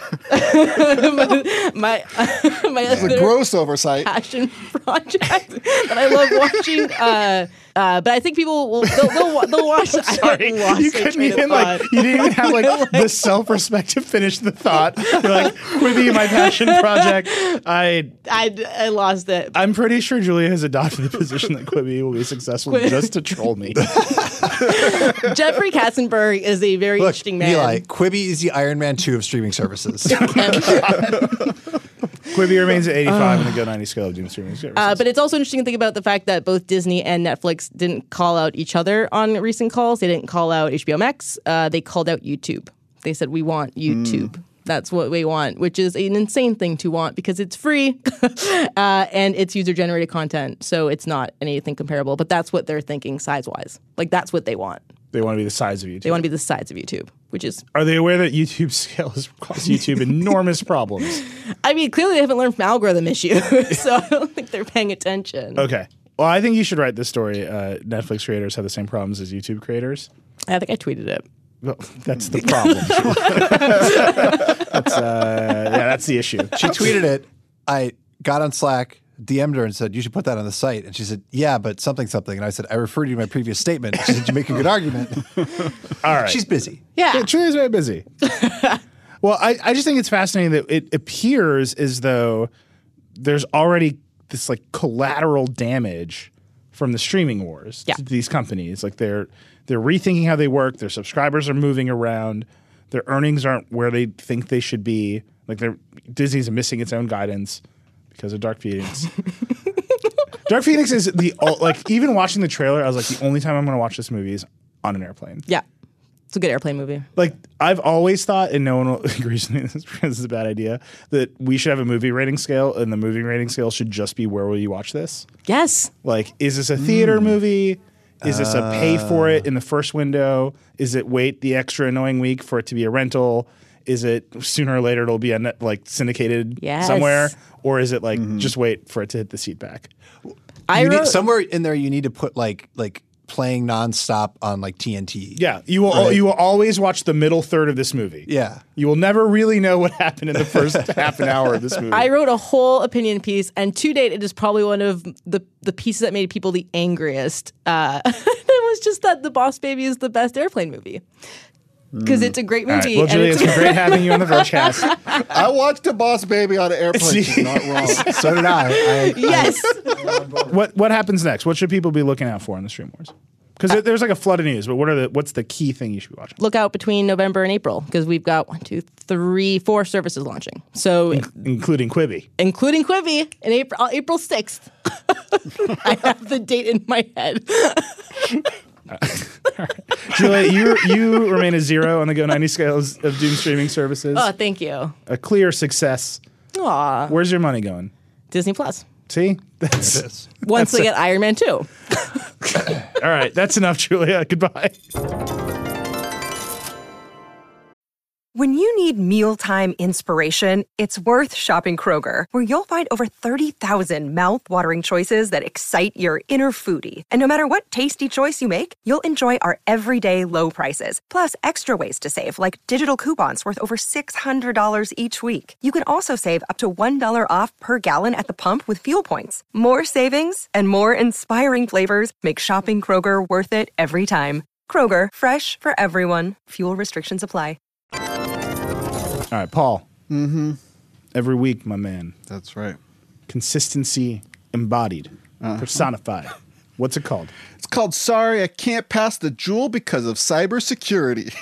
my my, my It's a other gross oversight. passion project that I love watching. Uh, uh, but I think people will they'll, they'll, they'll watch. Sorry, I lost you my couldn't train of even like thought. you didn't even have like the self-respect to finish the thought. You're like, Quibi, my passion project. I I, I lost it. I'm pretty sure Julia has adopted the position that Quibi will be successful Quibi. just to troll me. Jeffrey Katzenberg is a very Look, interesting man. Eli, Quibi is the Iron Man two of streaming services. Quibi remains at eighty-five in the Go ninety scale of Doom streaming services. Uh, but it's also interesting to think about the fact that both Disney and Netflix didn't call out each other on recent calls. They didn't call out H B O Max. Uh, they called out YouTube. They said, we want YouTube. Mm. That's what we want, which is an insane thing to want because it's free uh, and it's user-generated content. So it's not anything comparable. But that's what they're thinking size-wise. Like, that's what they want. They want to be the size of YouTube. They want to be the size of YouTube, which is... Are they aware that YouTube scale has caused YouTube enormous problems? I mean, clearly they haven't learned from algorithm issues, so I don't think they're paying attention. Okay. Well, I think you should write this story. Uh, Netflix creators have the same problems as YouTube creators. I think I tweeted it. Well, that's the problem. that's, uh, yeah, that's the issue. She tweeted it. I got on Slack, D M'd her and said, you should put that on the site. And she said, yeah, but something, something. And I said, I referred you to my previous statement. She said, you make a good argument. All right. She's busy. Yeah. yeah Truly's very busy. Well, I, I just think it's fascinating that it appears as though there's already this like collateral damage from the streaming wars yeah. to these companies. Like they're they're rethinking how they work. Their subscribers are moving around. Their earnings aren't where they think they should be. Like they're Disney's missing its own guidance because of Dark Phoenix. Dark Phoenix is the like even watching the trailer, I was like, the only time I'm going to watch this movie is on an airplane. Yeah. It's a good airplane movie. Like, I've always thought, and no one will agrees with me this because this is a bad idea, that we should have a movie rating scale, and the movie rating scale should just be where will you watch this? Yes. Like, is this a theater mm. movie? Is this a pay for it in the first window? Is it wait the extra annoying week for it to be a rental? Is it sooner or later it'll be a net, like syndicated yes. somewhere? Or is it like mm-hmm. just wait for it to hit the seat back? I you wrote, need, somewhere in there you need to put like like playing nonstop on like T N T. Yeah, you will right? you will always watch the middle third of this movie. Yeah. You will never really know what happened in the first half an hour of this movie. I wrote a whole opinion piece, and to date, it is probably one of the, the pieces that made people the angriest. Uh, it was just that The Boss Baby is the best airplane movie. Because mm. it's a great movie. Right. Well, Julia, it's been great having you on the Vergecast. I watched a Boss Baby on an airplane. She's not wrong. So did I. I yes. I, what What happens next? What should people be looking out for in the Stream Wars? Because uh, there's like a flood of news, but what are the what's the key thing you should be watching? Look out between November and April, because we've got one, two, three, four services launching. So, In- including Quibi, including Quibi, in April, April sixth. I have the date in my head. Uh, right. Julia, you you remain a zero on the Go ninety scales of Doom streaming services. Oh, thank you. A clear success. Aw. Where's your money going? Disney Plus. See, that's once that's they a- get Iron Man two. All right, that's enough, Julia. Goodbye. When you need mealtime inspiration, it's worth shopping Kroger, where you'll find over thirty thousand mouth-watering choices that excite your inner foodie. And no matter what tasty choice you make, you'll enjoy our everyday low prices, plus extra ways to save, like digital coupons worth over six hundred dollars each week. You can also save up to one dollar off per gallon at the pump with fuel points. More savings and more inspiring flavors make shopping Kroger worth it every time. Kroger, fresh for everyone. Fuel restrictions apply. All right, Paul. Mm-hmm. Every week, my man. That's right. Consistency embodied, uh-huh. personified. What's it called? It's called Sorry, I Can't Pass the Jewel because of cybersecurity.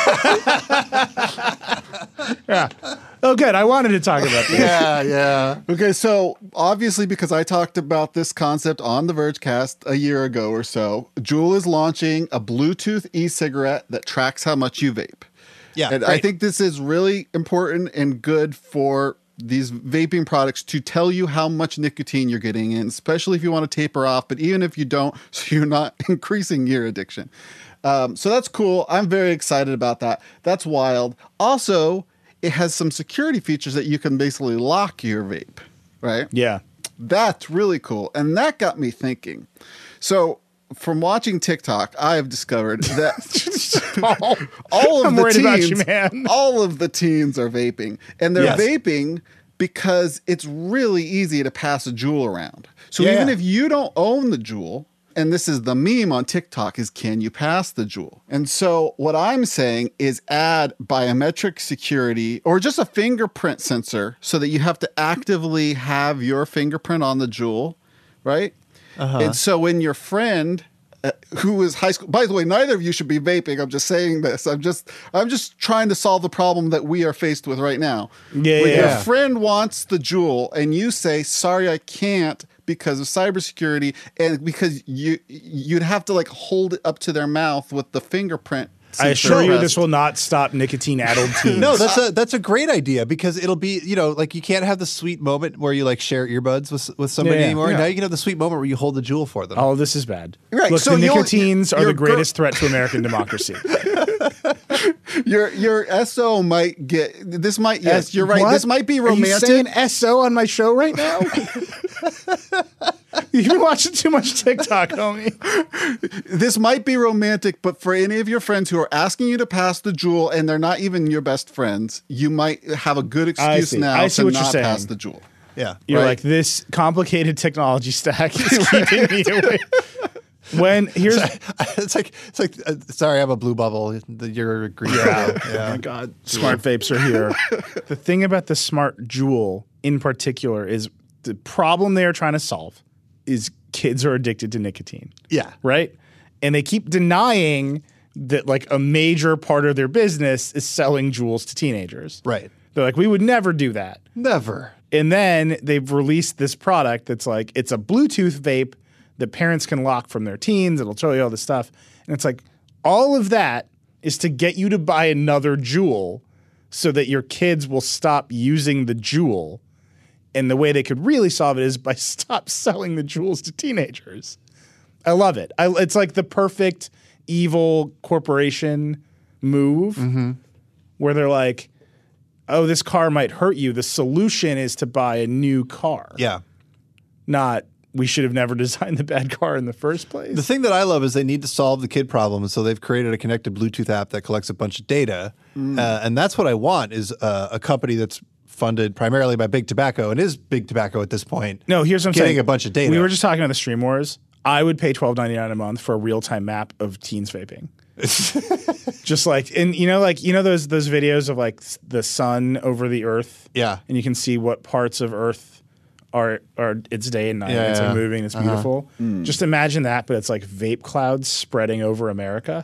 Yeah. Oh, good. I wanted to talk about this. Yeah, yeah. Okay, so obviously because I talked about this concept on the Vergecast a year ago or so, Juul is launching a Bluetooth e-cigarette that tracks how much you vape. Yeah, and great. I think this is really important and good for these vaping products to tell you how much nicotine you're getting in, especially if you want to taper off, but even if you don't, so you're not increasing your addiction. Um, so that's cool. I'm very excited about that. That's wild. Also, it has some security features that you can basically lock your vape, right? Yeah. That's really cool. And that got me thinking. So from watching TikTok, I have discovered that all, all of I'm the worried teens, about you, man. all of the teens are vaping, and they're Yes. vaping because it's really easy to pass a Juul around. So Yeah. even if you don't own the Juul, and this is the meme on TikTok, is can you pass the Juul? And so what I'm saying is add biometric security or just a fingerprint sensor so that you have to actively have your fingerprint on the Juul, right? Uh-huh. And so when your friend uh, who is high school. By the way, neither of you should be vaping. I'm just saying this. I'm just I'm just trying to solve the problem that we are faced with right now. Yeah, when yeah, your yeah. friend wants the Juul and you say, sorry, I can't because of cybersecurity, and because you you'd have to like hold it up to their mouth with the fingerprint. I assure you, pressed. this will not stop nicotine-addled teens. No, that's a that's a great idea because it'll be, you know, like you can't have the sweet moment where you like share earbuds with with somebody Yeah, yeah. anymore. Yeah. Now you can have the sweet moment where you hold the Juul for them. All of this is bad. Right, Look, so the you'll- nicotines are your the gir- greatest threat to American democracy. Your your S O might get this might yes you're right What? this might be Are you romantic. saying S O on my show right now? You've been watching too much TikTok, homie. This might be romantic, but for any of your friends who are asking you to pass the Juul and they're not even your best friends, you might have a good excuse see. now I see to what you're not saying. pass the Juul. yeah. You're Right. like, this complicated technology stack is keeping me away. When here's it's like it's like uh, sorry, I have a blue bubble. You're a green Yeah. bubble. Oh Yeah. my God, smart vapes are here. The thing about the smart Juul in particular is the problem they are trying to solve is kids are addicted to nicotine, Yeah. right? And they keep denying that like a major part of their business is selling Juuls to teenagers. Right. They're like, we would never do that. Never. And then they've released this product that's like, it's a Bluetooth vape that parents can lock from their teens. It'll show you all this stuff. And it's like, all of that is to get you to buy another Juul so that your kids will stop using the Juul. And the way they could really solve it is by stop selling the Juuls to teenagers. I love it. I, it's like the perfect evil corporation move where they're like, oh, this car might hurt you. The solution is to buy a new car. Yeah. Not, we should have never designed the bad car in the first place. The thing that I love is they need to solve the kid problem, so they've created a connected Bluetooth app that collects a bunch of data, uh, and that's what I want is uh, a company that's funded primarily by Big Tobacco, and is Big Tobacco at this point. no, here's what I'm getting saying. a bunch of data. We were just talking about the Stream Wars. I would pay twelve ninety-nine a month for a real-time map of teens vaping. Just like, and you know, like, you know, those those videos of like s- the sun over the earth. Yeah. And you can see what parts of earth are, are it's day and night. Yeah, and it's like yeah. moving. It's beautiful. Just imagine that, but it's like vape clouds spreading over America.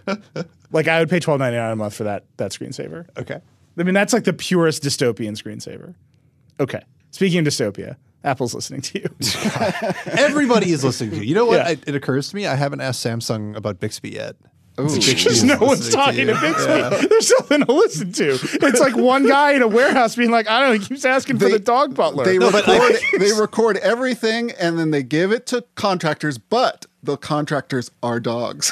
Like I would pay twelve ninety-nine a month for that, that screensaver. Okay. I mean, that's like the purest dystopian screensaver. Okay. Speaking of dystopia, Apple's listening to you. Everybody is listening to you. You know what? Yeah. I, it occurs to me I haven't asked Samsung about Bixby yet. Because no one's talking to Bixby. There's nothing to listen to. It's like one guy in a warehouse being like, I don't know, he keeps asking for They- the dog butler. They No, but record I- they record everything and then they give it to contractors, but the contractors are dogs.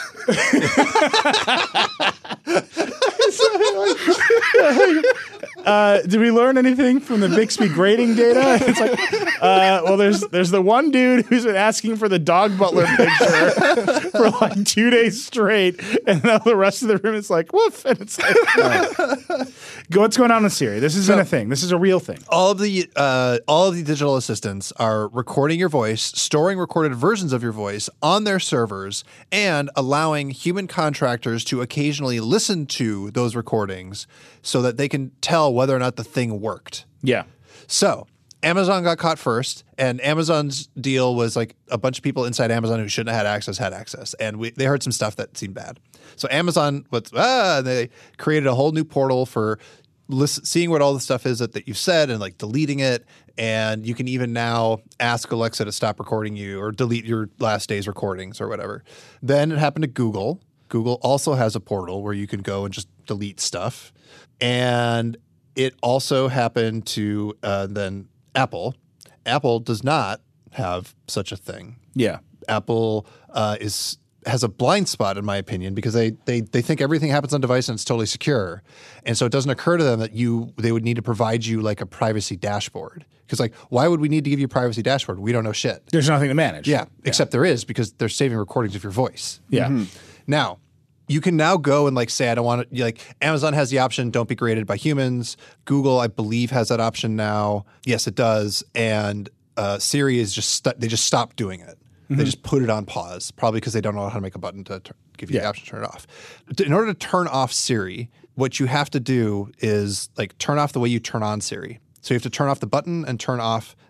uh, did we learn anything from the Bixby grading data? It's like, uh, well, there's there's the one dude who's been asking for the dog butler picture for like two days straight, and now the rest of the room is like, woof. And it's like, Go, what's going on with Siri? This isn't a thing. This is a real thing. All of the uh, all of the digital assistants are recording your voice, storing recorded versions of your voice on their servers, and allowing human contractors to occasionally listen to those recordings so that they can tell whether or not the thing worked. Yeah. So Amazon got caught first, and Amazon's deal was like a bunch of people inside Amazon who shouldn't have had access had access, and we, they heard some stuff that seemed bad. So Amazon was ah, they created a whole new portal for listen, seeing what all the stuff is that, that you've said and like deleting it, and you can even now ask Alexa to stop recording you or delete your last day's recordings or whatever. Then it happened to Google. Google also has a portal where you can go and just delete stuff, and it also happened to uh, then Apple. Apple does not have such a thing. Yeah. Apple uh, is has a blind spot, in my opinion, because they, they they think everything happens on device and it's totally secure, and so it doesn't occur to them that you they would need to provide you like a privacy dashboard. Because like, why would we need to give you a privacy dashboard? We don't know shit. There's nothing to manage. Yeah, except there is, because they're saving recordings of your voice. Yeah. Now, you can now go and like say, I don't want to, like Amazon has the option, don't be graded by humans. Google, I believe, has that option now. Yes, it does. And uh, Siri is just, st- they just stopped doing it. They just put it on pause, probably because they don't know how to make a button to tur- give you the Yeah. option to turn it off. In order to turn off Siri, what you have to do is like turn off the way you turn on Siri. So you have to turn off the button and turn off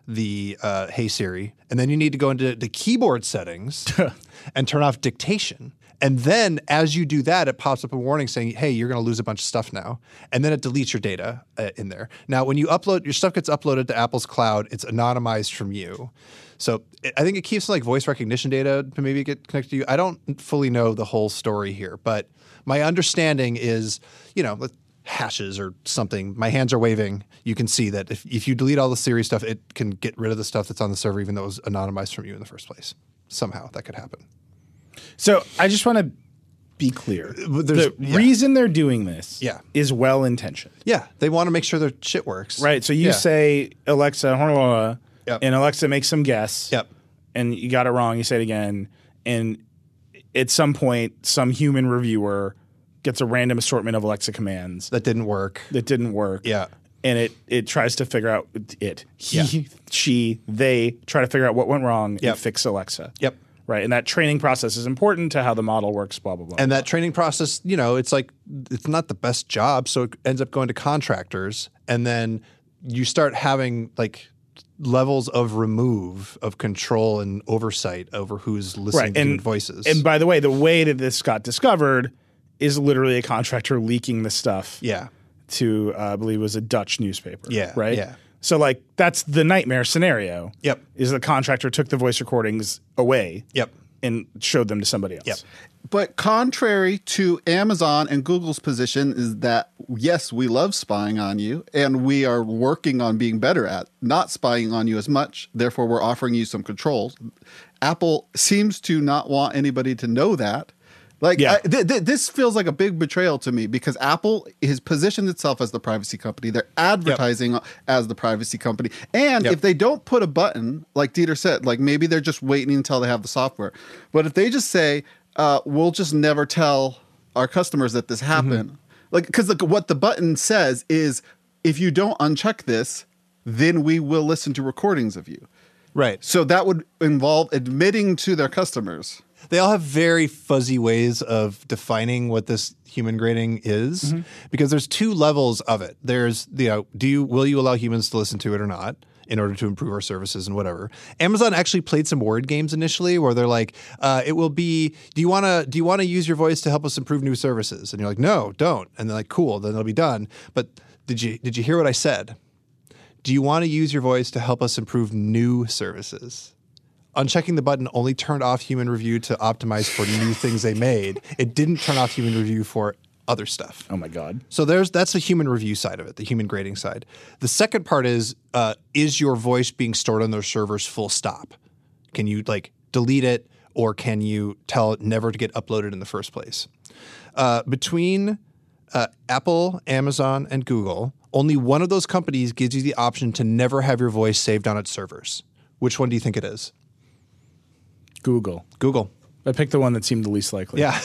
the uh, Hey Siri, and then you need to go into the keyboard settings and turn off dictation. And then as you do that, it pops up a warning saying, hey, you're going to lose a bunch of stuff now. And then it deletes your data uh, in there. Now, when you upload, your stuff gets uploaded to Apple's cloud, it's anonymized from you. So it, I think it keeps like voice recognition data to maybe get connected to you. I don't fully know the whole story here, but my understanding is, you know, hashes or something. My hands are waving. You can see that if, if you delete all the Siri stuff, it can get rid of the stuff that's on the server, even though it was anonymized from you in the first place. Somehow that could happen. So I just want to be clear. There's- The yeah. reason they're doing this Yeah. is well-intentioned. Yeah, they want to make sure their shit works. Right. So you Yeah. say, Alexa, blah, blah, blah, Yep. and Alexa makes some guess. Yep. And you got it wrong. You say it again. And at some point, some human reviewer gets a random assortment of Alexa commands That didn't work. that didn't work. Yeah. And it, it tries to figure out it. He, Yeah. she, they try to figure out what went wrong Yep. and fix Alexa. Yep. Right. And that training process is important to how the model works, blah, blah, blah. And that training process, you know, it's like it's not the best job, so it ends up going to contractors, and then you start having like levels of remove of control and oversight over who's listening right. to and, human voices. And by the way, the way that this got discovered is literally a contractor leaking the stuff yeah, to, uh, I believe it was a Dutch newspaper. Yeah, Right? yeah. So, like, that's the nightmare scenario. Yep. Is the contractor took the voice recordings away Yep. and showed them to somebody else. Yep. But contrary to Amazon and Google's position is that, yes, we love spying on you and we are working on being better at not spying on you as much. Therefore, we're offering you some controls. Apple seems to not want anybody to know that. Like, Yeah. I, th- th- this feels like a big betrayal to me because Apple has positioned itself as the privacy company. They're advertising as the privacy company. And Yep. if they don't put a button, like Dieter said, like maybe they're just waiting until they have the software. But if they just say, uh, we'll just never tell our customers that this happened. Mm-hmm. Like, because what the button says is, if you don't uncheck this, then we will listen to recordings of you. right. So that would involve admitting to their customers. They all have very fuzzy ways of defining what this human grading is, Mm-hmm. because there's two levels of it. There's, you know, do you will you allow humans to listen to it or not in order to improve our services and whatever. Amazon actually played some word games initially where they're like, uh, it will be, do you want to do you want to use your voice to help us improve new services? And you're like, no, don't. And they're like, cool, then it'll be done. But did you did you hear what I said? Do you want to use your voice to help us improve new services? Unchecking the button only turned off human review to optimize for new things they made. It didn't turn off human review for other stuff. Oh, my God. So there's that's the human review side of it, the human grading side. The second part is, uh, is your voice being stored on those servers full stop? Can you like delete it, or can you tell it never to get uploaded in the first place? Uh, between uh, Apple, Amazon, and Google, only one of those companies gives you the option to never have your voice saved on its servers. Which one do you think it is? Google. Google. I picked the one that seemed the least likely. Yeah.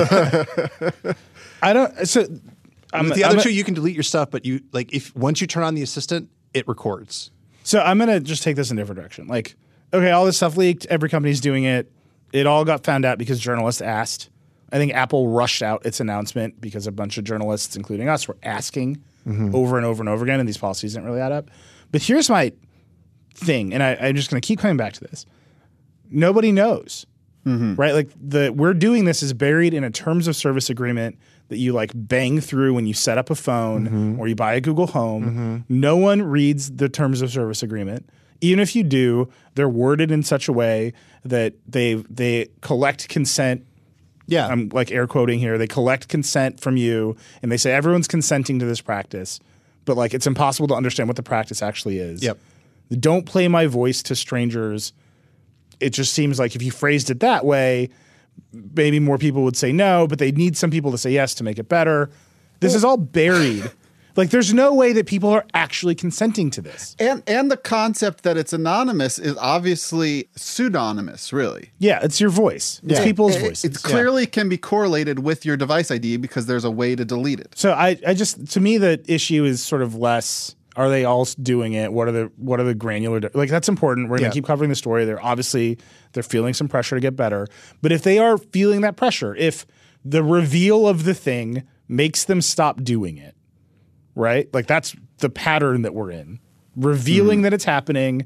I don't. So I'm, With the other I'm- two, you can delete your stuff, but you like if once you turn on the assistant, it records. So I'm going to just take this in a different direction. Like, okay, all this stuff leaked. Every company's doing it. It all got found out because journalists asked. I think Apple rushed out its announcement because a bunch of journalists, including us, were asking Mm-hmm. over and over and over again, and these policies didn't really add up. But here's my thing, and I, I'm just going to keep coming back to this. Nobody knows, Mm-hmm. right? Like the we're doing this is buried in a terms of service agreement that you like bang through when you set up a phone Mm-hmm. or you buy a Google Home. No one reads the terms of service agreement. Even if you do, they're worded in such a way that they they collect consent. Yeah. I'm like air quoting here. They collect consent from you and they say everyone's consenting to this practice, but like it's impossible to understand what the practice actually is. Yep. Don't play my voice to strangers. It just seems like if you phrased it that way, maybe more people would say no, but they need some people to say yes to make it better. This is all buried. Like there's no way that people are actually consenting to this. And and the concept that it's anonymous is obviously pseudonymous, really. Yeah, it's your voice. It's Yeah. people's It, voices. it clearly can be correlated with your device I D because there's a way to delete it. So I, I just to me the issue is sort of less. Are they all doing it? What are the what are the granular like? That's important. We're gonna Yeah. keep covering the story. They're obviously they're feeling some pressure to get better. But if they are feeling that pressure, if the reveal of the thing makes them stop doing it, right? Like that's the pattern that we're in. Revealing that it's happening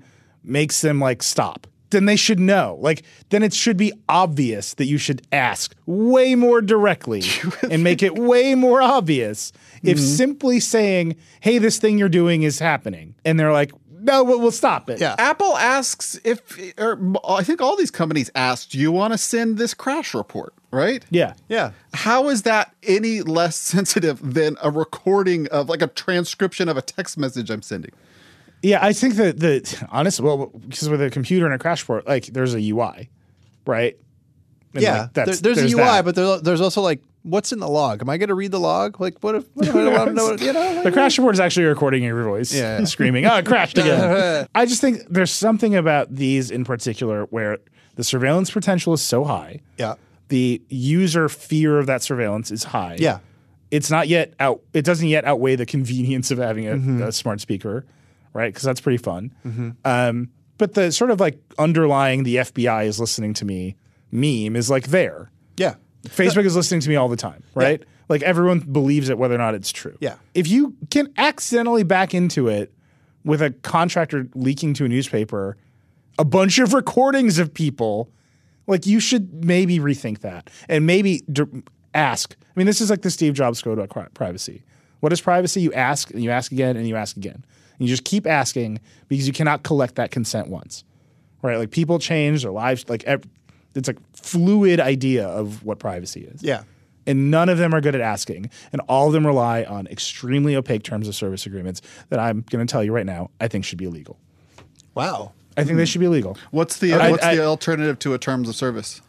makes them like stop, then they should know. Like, then it should be obvious that you should ask way more directly and make it way more obvious if mm-hmm. simply saying, hey, this thing you're doing is happening. And they're like, no, we'll, we'll stop it. Yeah. Apple asks if, or I think all these companies ask, do you want to send this crash report? Right? Yeah. Yeah. How is that any less sensitive than a recording of like a transcription of a text message I'm sending? Yeah, I think that the honest, well, because with a computer and a crash report, like there's a U I, right? And yeah, like, that's, there, there's, there's a U I, that. but there, there's also like, what's in the log? Am I going to read the log? Like, what if, what if I don't want to know? What, you know, like, the crash report is actually a recording of your voice, yeah. screaming, "Oh, it crashed again!" I just think there's something about these in particular where the surveillance potential is so high. Yeah, the user fear of that surveillance is high. Yeah, it's not yet out. It doesn't yet outweigh the convenience of having a, mm-hmm. a smart speaker. Right, because that's pretty fun. Mm-hmm. Um, but the sort of like underlying the F B I is listening to me meme is like there. Yeah. Facebook is listening to me all the time, right? Yeah. Like everyone believes it whether or not it's true. Yeah. If you can accidentally back into it with a contractor leaking to a newspaper a bunch of recordings of people, like you should maybe rethink that and maybe d- ask. I mean, this is like the Steve Jobs quote about privacy. What is privacy? You ask and you ask again and you ask again. And you just keep asking because you cannot collect that consent once, right? Like people change their lives. Like ev- it's like fluid idea of what privacy is. Yeah. And none of them are good at asking. And all of them rely on extremely opaque terms of service agreements that I'm going to tell you right now I think should be illegal. Wow. I think they should be illegal. What's the I, what's I, the alternative to a terms of service?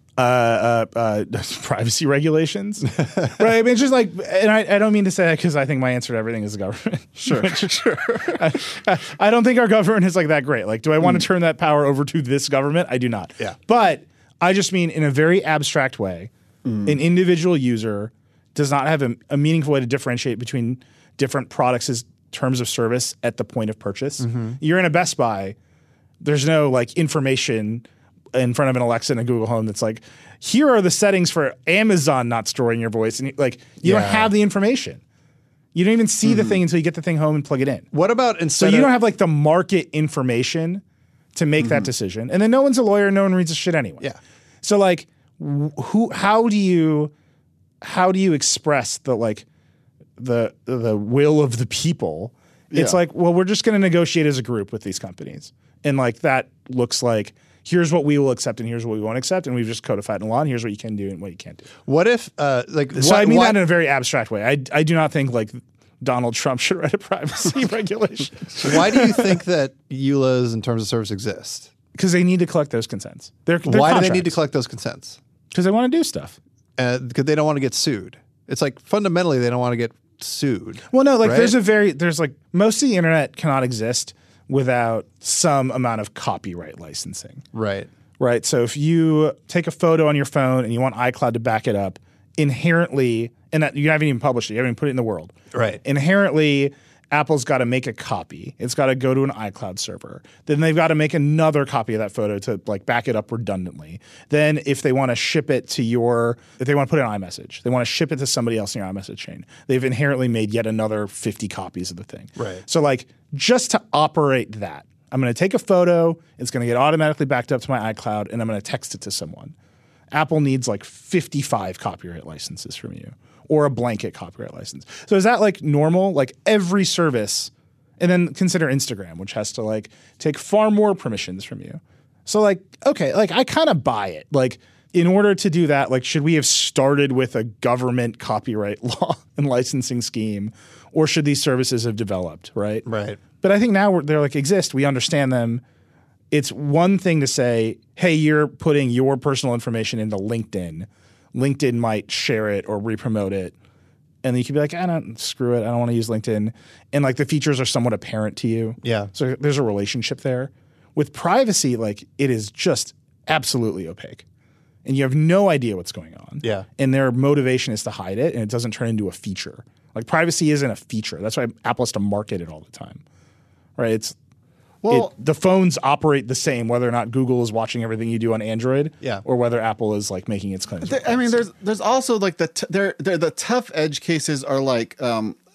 Uh, uh, uh, privacy regulations, right? I mean, it's just like, and I, I don't mean to say that because I think my answer to everything is the government. Sure, sure. I, I, I don't think our government is like that great. Like, do I want mm. to turn that power over to this government? I do not. Yeah. But I just mean in a very abstract way, mm. an individual user does not have a, a meaningful way to differentiate between different products as terms of service at the point of purchase. Mm-hmm. You're in a Best Buy. There's no like information in front of an Alexa and a Google Home that's like, here are the settings for Amazon not storing your voice. And like, you yeah. don't have the information. You don't even see mm-hmm. the thing until you get the thing home and plug it in. What about instead So you of- don't have like the market information to make mm-hmm. that decision. And then no one's a lawyer. No one reads the shit anyway. Yeah. So like, who, how do you, how do you express the like, the, the will of the people? Yeah. It's like, well, we're just going to negotiate as a group with these companies. And like, that looks like, here's what we will accept and here's what we won't accept, and we've just codified in law, and here's what you can do and what you can't do. What if, uh, like, so what, I mean what, that in a very abstract way. I, I do not think like Donald Trump should write a privacy regulation. Why do you think that E U L As and terms of service exist? Because they need to collect those consents. They're, they're Why contracts. do they need to collect those consents? Because they want to do stuff. Because uh, they don't want to get sued. It's like fundamentally they don't want to get sued. Well, no, like right? there's a very there's like most of the internet cannot exist without some amount of copyright licensing. Right. Right. So if you take a photo on your phone and you want iCloud to back it up, inherently, and that you haven't even published it, you haven't even put it in the world. Right. Inherently, Apple's got to make a copy. It's got to go to an iCloud server. Then they've got to make another copy of that photo to like back it up redundantly. Then if they want to ship it to your, if they want to put it in iMessage, they want to ship it to somebody else in your iMessage chain. They've inherently made yet another fifty copies of the thing. Right. So like just to operate that, I'm going to take a photo, it's going to get automatically backed up to my iCloud, and I'm going to text it to someone. Apple needs like fifty-five copyright licenses from you or a blanket copyright license. So is that like normal? Like every service, and then consider Instagram, which has to like take far more permissions from you. So like, okay, like I kind of buy it. Like in order to do that, like should we have started with a government copyright law and licensing scheme, or should these services have developed, right? Right. But I think now we're, they're like exist. We understand them. It's one thing to say, hey, you're putting your personal information into LinkedIn. LinkedIn might share it or re-promote it. And then you could be like, I don't, screw it. I don't want to use LinkedIn. And like the features are somewhat apparent to you. Yeah. So there's a relationship there. With privacy, like it is just absolutely opaque. And you have no idea what's going on. Yeah. And their motivation is to hide it, and it doesn't turn into a feature. Like privacy isn't a feature. That's why Apple has to market it all the time. Right? It's well, it, the phones operate the same whether or not Google is watching everything you do on Android, yeah. or whether Apple is like making its claims. There, I mean, there's there's also like the t- there there the tough edge cases are like um,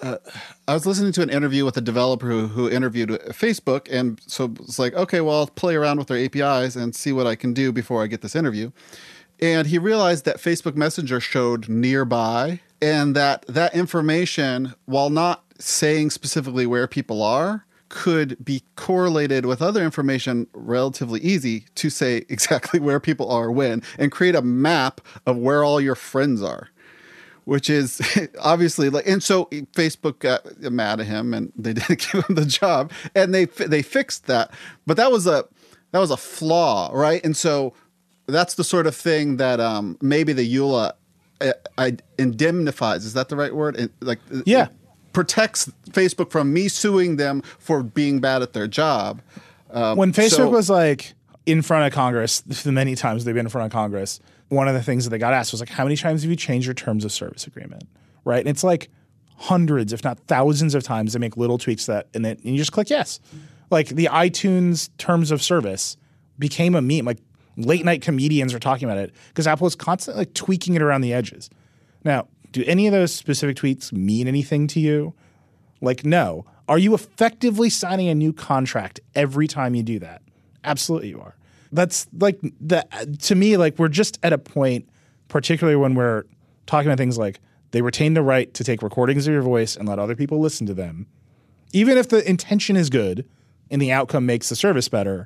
uh, I was listening to an interview with a developer who, who interviewed Facebook, and so it's like, okay, well, I'll play around with their A P Is and see what I can do before I get this interview. And he realized that Facebook Messenger showed nearby, and that that information, while not saying specifically where people are, could be correlated with other information relatively easy to say exactly where people are when, and create a map of where all your friends are, which is obviously like, and so Facebook got mad at him and they didn't give him the job, and they, they fixed that. But that was a, that was a flaw. Right. And so that's the sort of thing that um, maybe the E U L A uh, indemnifies. Is that the right word? It, like, yeah. It, protects Facebook from me suing them for being bad at their job. Um, when Facebook so, was like in front of Congress, the many times they've been in front of Congress, one of the things that they got asked was like, how many times have you changed your terms of service agreement? Right. And it's like hundreds, if not thousands of times they make little tweaks to that, and then and you just click yes. Like the iTunes terms of service became a meme. Like late night comedians are talking about it because Apple is constantly like tweaking it around the edges. Now, do any of those specific tweets mean anything to you? Like, no. Are you effectively signing a new contract every time you do that? Absolutely you are. That's like, the, to me, like we're just at a point, particularly when we're talking about things like they retain the right to take recordings of your voice and let other people listen to them. Even if the intention is good and the outcome makes the service better,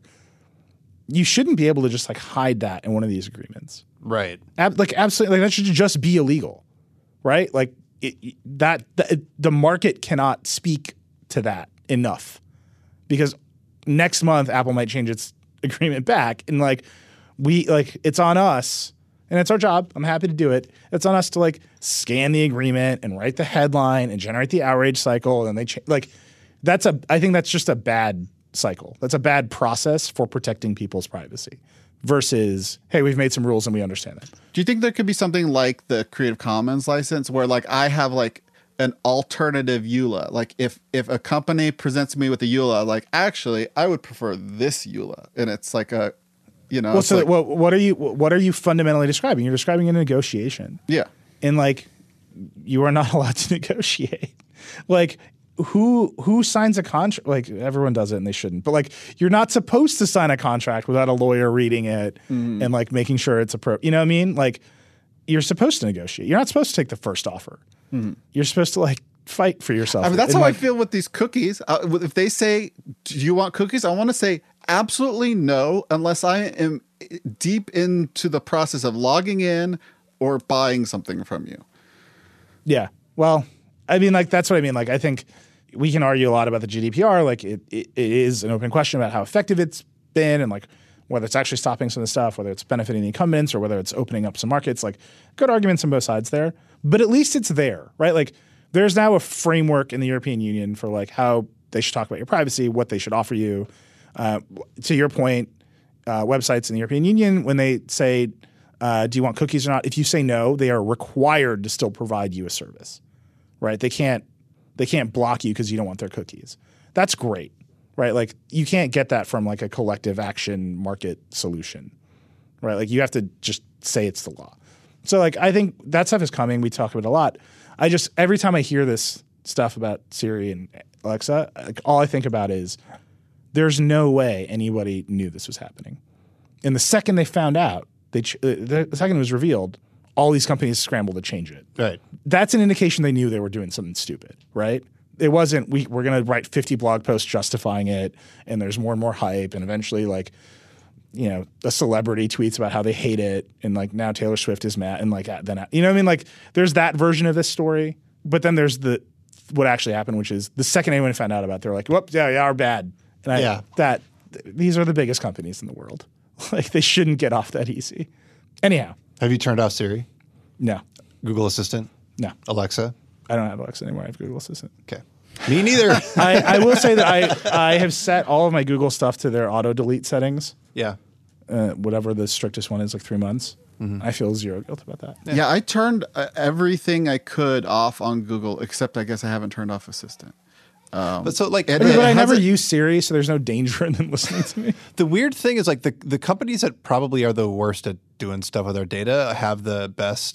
you shouldn't be able to just like hide that in one of these agreements. Right. Ab- like absolutely, like that should just be illegal. Right? Like it, that, the, the market cannot speak to that enough, because next month Apple might change its agreement back, and like we like it's on us, and it's our job. I'm happy to do it. It's on us to like scan the agreement and write the headline and generate the outrage cycle, and they cha- like that's a I think that's just a bad cycle. That's a bad process for protecting people's privacy. Versus, hey, we've made some rules and we understand that. do you think there could be something like the Creative Commons license where like I have like an alternative E U L A? Like if if a company presents me with a E U L A, like actually I would prefer this E U L A, and it's like a, you know. Well, so like, well, what are you what are you fundamentally describing? You're describing a negotiation. Yeah. And like you are not allowed to negotiate. Like who who signs a contract? Like everyone does it and they shouldn't. But like you're not supposed to sign a contract without a lawyer reading it mm. and like making sure it's appropriate. You know what I mean? Like you're supposed to negotiate. You're not supposed to take the first offer. Mm. You're supposed to like fight for yourself. I mean, that's and how like, I feel with these cookies. Uh, if they say, "Do you want cookies?" I want to say absolutely no, unless I am deep into the process of logging in or buying something from you. Yeah. Well, I mean, like that's what I mean. Like I think we can argue a lot about the G D P R. Like it, it, it is an open question about how effective it's been and like whether it's actually stopping some of the stuff, whether it's benefiting the incumbents or whether it's opening up some markets. Like good arguments on both sides there. But at least it's there, right? Like there's now a framework in the European Union for like how they should talk about your privacy, what they should offer you. Uh, to your point, uh, websites in the European Union, when they say, uh, do you want cookies or not? If you say no, they are required to still provide you a service, right? They can't they can't block you because you don't want their cookies. That's great, right? Like you can't get that from like a collective action market solution, right? Like you have to just say it's the law. So like I think that stuff is coming. We talk about it a lot. I just every time I hear this stuff about Siri and Alexa, like, all I think about is there's no way anybody knew this was happening. And the second they found out, they ch- the second it was revealed, all these companies scrambled to change it. Right. That's an indication they knew they were doing something stupid, right? It wasn't we we're going to write fifty blog posts justifying it, and there's more and more hype, and eventually like you know a celebrity tweets about how they hate it, and like now Taylor Swift is mad, and like then you know what I mean, like there's that version of this story, but then there's the what actually happened, which is the second anyone found out about it, they're like, whoops, yeah, yeah, we're bad. And I, yeah. that th- these are the biggest companies in the world. Like they shouldn't get off that easy. Anyhow. Have you turned off Siri? No. Google Assistant? No. Alexa? I don't have Alexa anymore. I have Google Assistant. Okay. Me neither. I, I will say that I, I have set all of my Google stuff to their auto delete settings. Yeah. Uh, whatever the strictest one is, like three months. Mm-hmm. I feel zero guilt about that. Yeah, yeah I turned uh, everything I could off on Google, except I guess I haven't turned off Assistant. Um, but so like, I, mean, but I never use Siri, so there's no danger in them listening to me. The weird thing is like the the companies that probably are the worst at doing stuff with our data have the best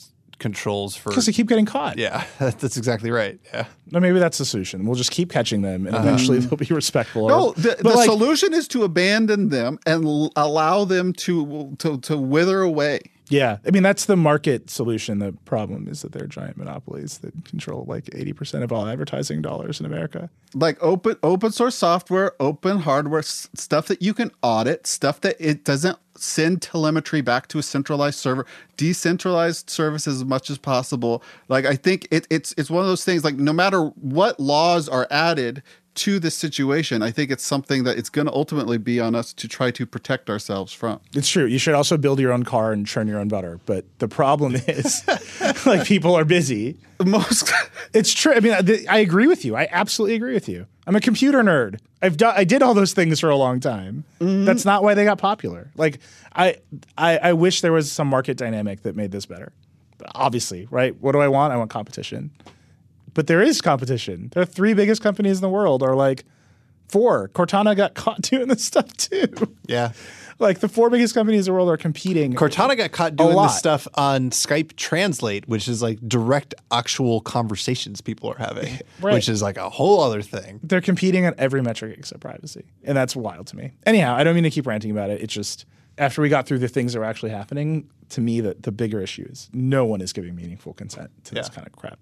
controls for. Because they keep getting caught. Yeah, that's exactly right. Yeah. No, maybe that's the solution. We'll just keep catching them, and eventually they'll be respectful. No, Or- the, but the like, solution is to abandon them and l- allow them to, to to wither away. Yeah, I mean that's the market solution. The problem is that they're giant monopolies that control like eighty percent of all advertising dollars in America. Like open open source software, open hardware, s- stuff that you can audit, stuff that it doesn't send telemetry back to a centralized server, decentralized services as much as possible. Like I think it, it's it's one of those things. Like no matter what laws are added to this situation, I think it's something that it's going to ultimately be on us to try to protect ourselves from. It's true. You should also build your own car and churn your own butter. But the problem is, like people are busy. Most It's true. I mean, I, I agree with you. I absolutely agree with you. I'm a computer nerd. I've done. I did all those things for a long time. Mm-hmm. That's not why they got popular. Like I, I, I wish there was some market dynamic that made this better. But obviously, right? What do I want? I want competition. But there is competition. The three biggest companies in the world are like four. Cortana got caught doing this stuff too. Yeah. Like the four biggest companies in the world are competing. Cortana got caught doing lot. this stuff on Skype Translate, which is like direct actual conversations people are having, Right. which is like a whole other thing. They're competing on every metric except privacy. And that's wild to me. Anyhow, I don't mean to keep ranting about it. It's just after we got through the things that were actually happening, to me, the, the bigger issue is no one is giving meaningful consent to this Yeah. kind of crap.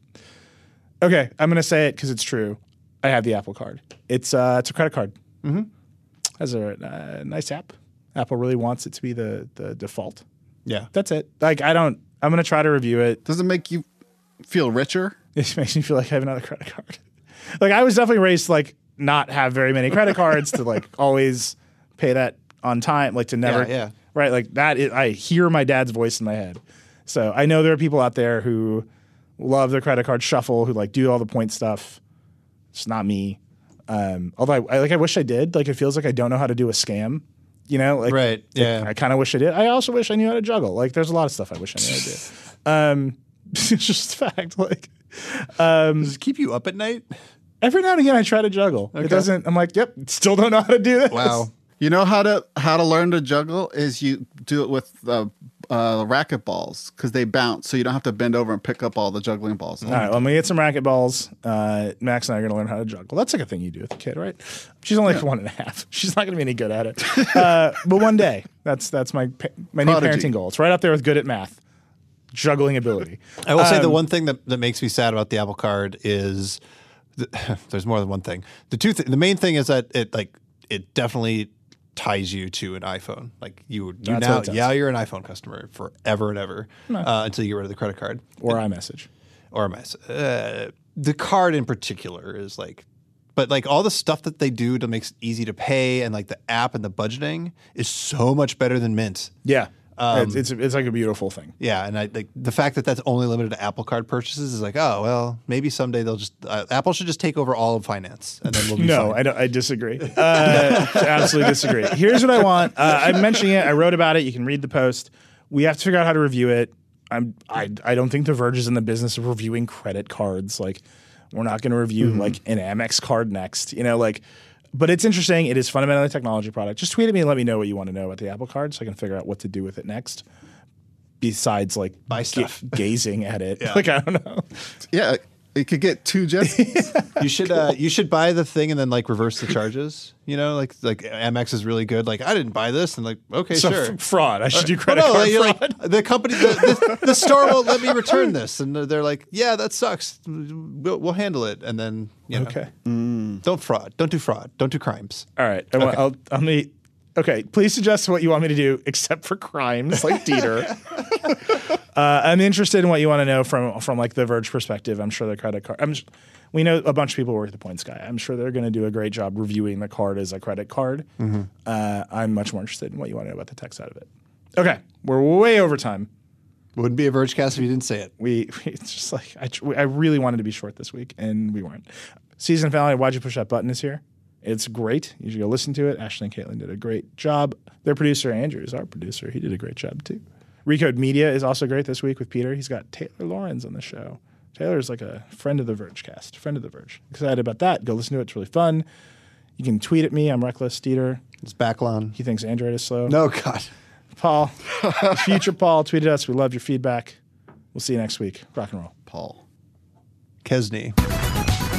Okay, I'm going to say it because it's true. I have the Apple Card. It's uh, it's a credit card. Mm-hmm. Has a uh, nice app. Apple really wants it to be the the default. Yeah. That's it. Like I don't. I'm going to try to review it. does it make you feel richer? It makes me feel like I have another credit card. Like I was definitely raised to like not have very many credit cards, to like always pay that on time, like to never. Yeah, yeah. Right. Like that. Is, I hear my dad's voice in my head. So I know there are people out there who love their credit card shuffle, who like do all the point stuff. It's not me. Um, although I, I like, I wish I did. Like it feels like I don't know how to do a scam. You know, like Right, yeah. I kind of wish I did. I also wish I knew how to juggle. Like there's a lot of stuff I wish I knew how to do. Um, it's just a fact. Like Does it keep you up at night? every now and again I try to juggle. It doesn't. I'm like, yep, still don't know how to do this. Wow. You know how to how to learn to juggle is you do it with uh, uh, racket balls because they bounce, so you don't have to bend over and pick up all the juggling balls. All right, well, I'm gonna get some racket balls. Uh, Max and I are gonna learn how to juggle. That's like a thing you do with a kid, right? She's only like one and a half. She's not gonna be any good at it. Uh, but one day, that's that's my pa- my new Prodigy. parenting goal. It's right up there with good at math, juggling ability. I will say the Um, one thing that, that makes me sad about the Apple Card is th- there's more than one thing. The two th- the main thing is that it like it definitely ties you to an iPhone. Like you, you That's now, what it does. yeah, you're an iPhone customer forever and ever uh, until you get rid of the credit card Or iMessage. or my uh, the card in particular is like. But like all the stuff that they do to make it easy to pay and like the app and the budgeting is so much better than Mint. Yeah, Um, it's, it's it's like a beautiful thing. Yeah, and I like the fact that that's only limited to Apple Card purchases is like, oh well, maybe someday they'll just uh, Apple should just take over all of finance, and then we'll be No, fine. I don't. I disagree. Uh, absolutely disagree. Here's what I want. Uh, I'm mentioning it. I wrote about it. You can read the post. We have to figure out how to review it. I'm. I. I don't think The Verge is in the business of reviewing credit cards. Like, we're not going to review Mm-hmm. like an Amex card next. You know, like. But it's interesting. It is fundamentally a technology product. Just tweet at me and let me know what you want to know about the Apple Card, so I can figure out what to do with it next. Besides, like Buy stuff. gazing at it. Like I don't know. Yeah, it could get two jets. You should uh, you should buy the thing and then like reverse the charges. You know, like like Amex is really good. Like I didn't buy this, and like okay, So sure. f- fraud. I should do Well, credit no, card like, you're fraud. like, the company, the, the, the store won't let me return this, and they're like, "Yeah, that sucks. We'll, we'll handle it." And then, you know, Okay. don't fraud, don't do fraud, don't do crimes. All right. I want- I'll, I'll meet. Okay. Please suggest what you want me to do, except for crimes like Dieter. uh, I'm interested in what you want to know from from like the Verge perspective. I'm sure the credit card. I'm. We know a bunch of people work at the Points Guy. I'm sure they're going to do a great job reviewing the card as a credit card. Uh, I'm much more interested in what you want to know about the tech side of it. Okay. We're way over time. Wouldn't be a Vergecast if you didn't say it. We, it's just like I, tr- I really wanted to be short this week, and we weren't. Season finale, Why'd You Push That Button is here. It's great. You should go listen to it. Ashley and Caitlin did a great job. Their producer, Andrew, is our producer. He did a great job, too. Recode Media is also great this week with Peter. He's got Taylor Lawrence on the show. Taylor's like a friend of the Vergecast, friend of the Verge. Excited about that. Go listen to it. It's really fun. You can tweet at me. I'm Reckless Dieter. It's Backlon. He thinks Android is slow. No, God. Paul, future Paul, tweeted us. We love your feedback. We'll see you next week. Rock and roll. Paul. Kesney.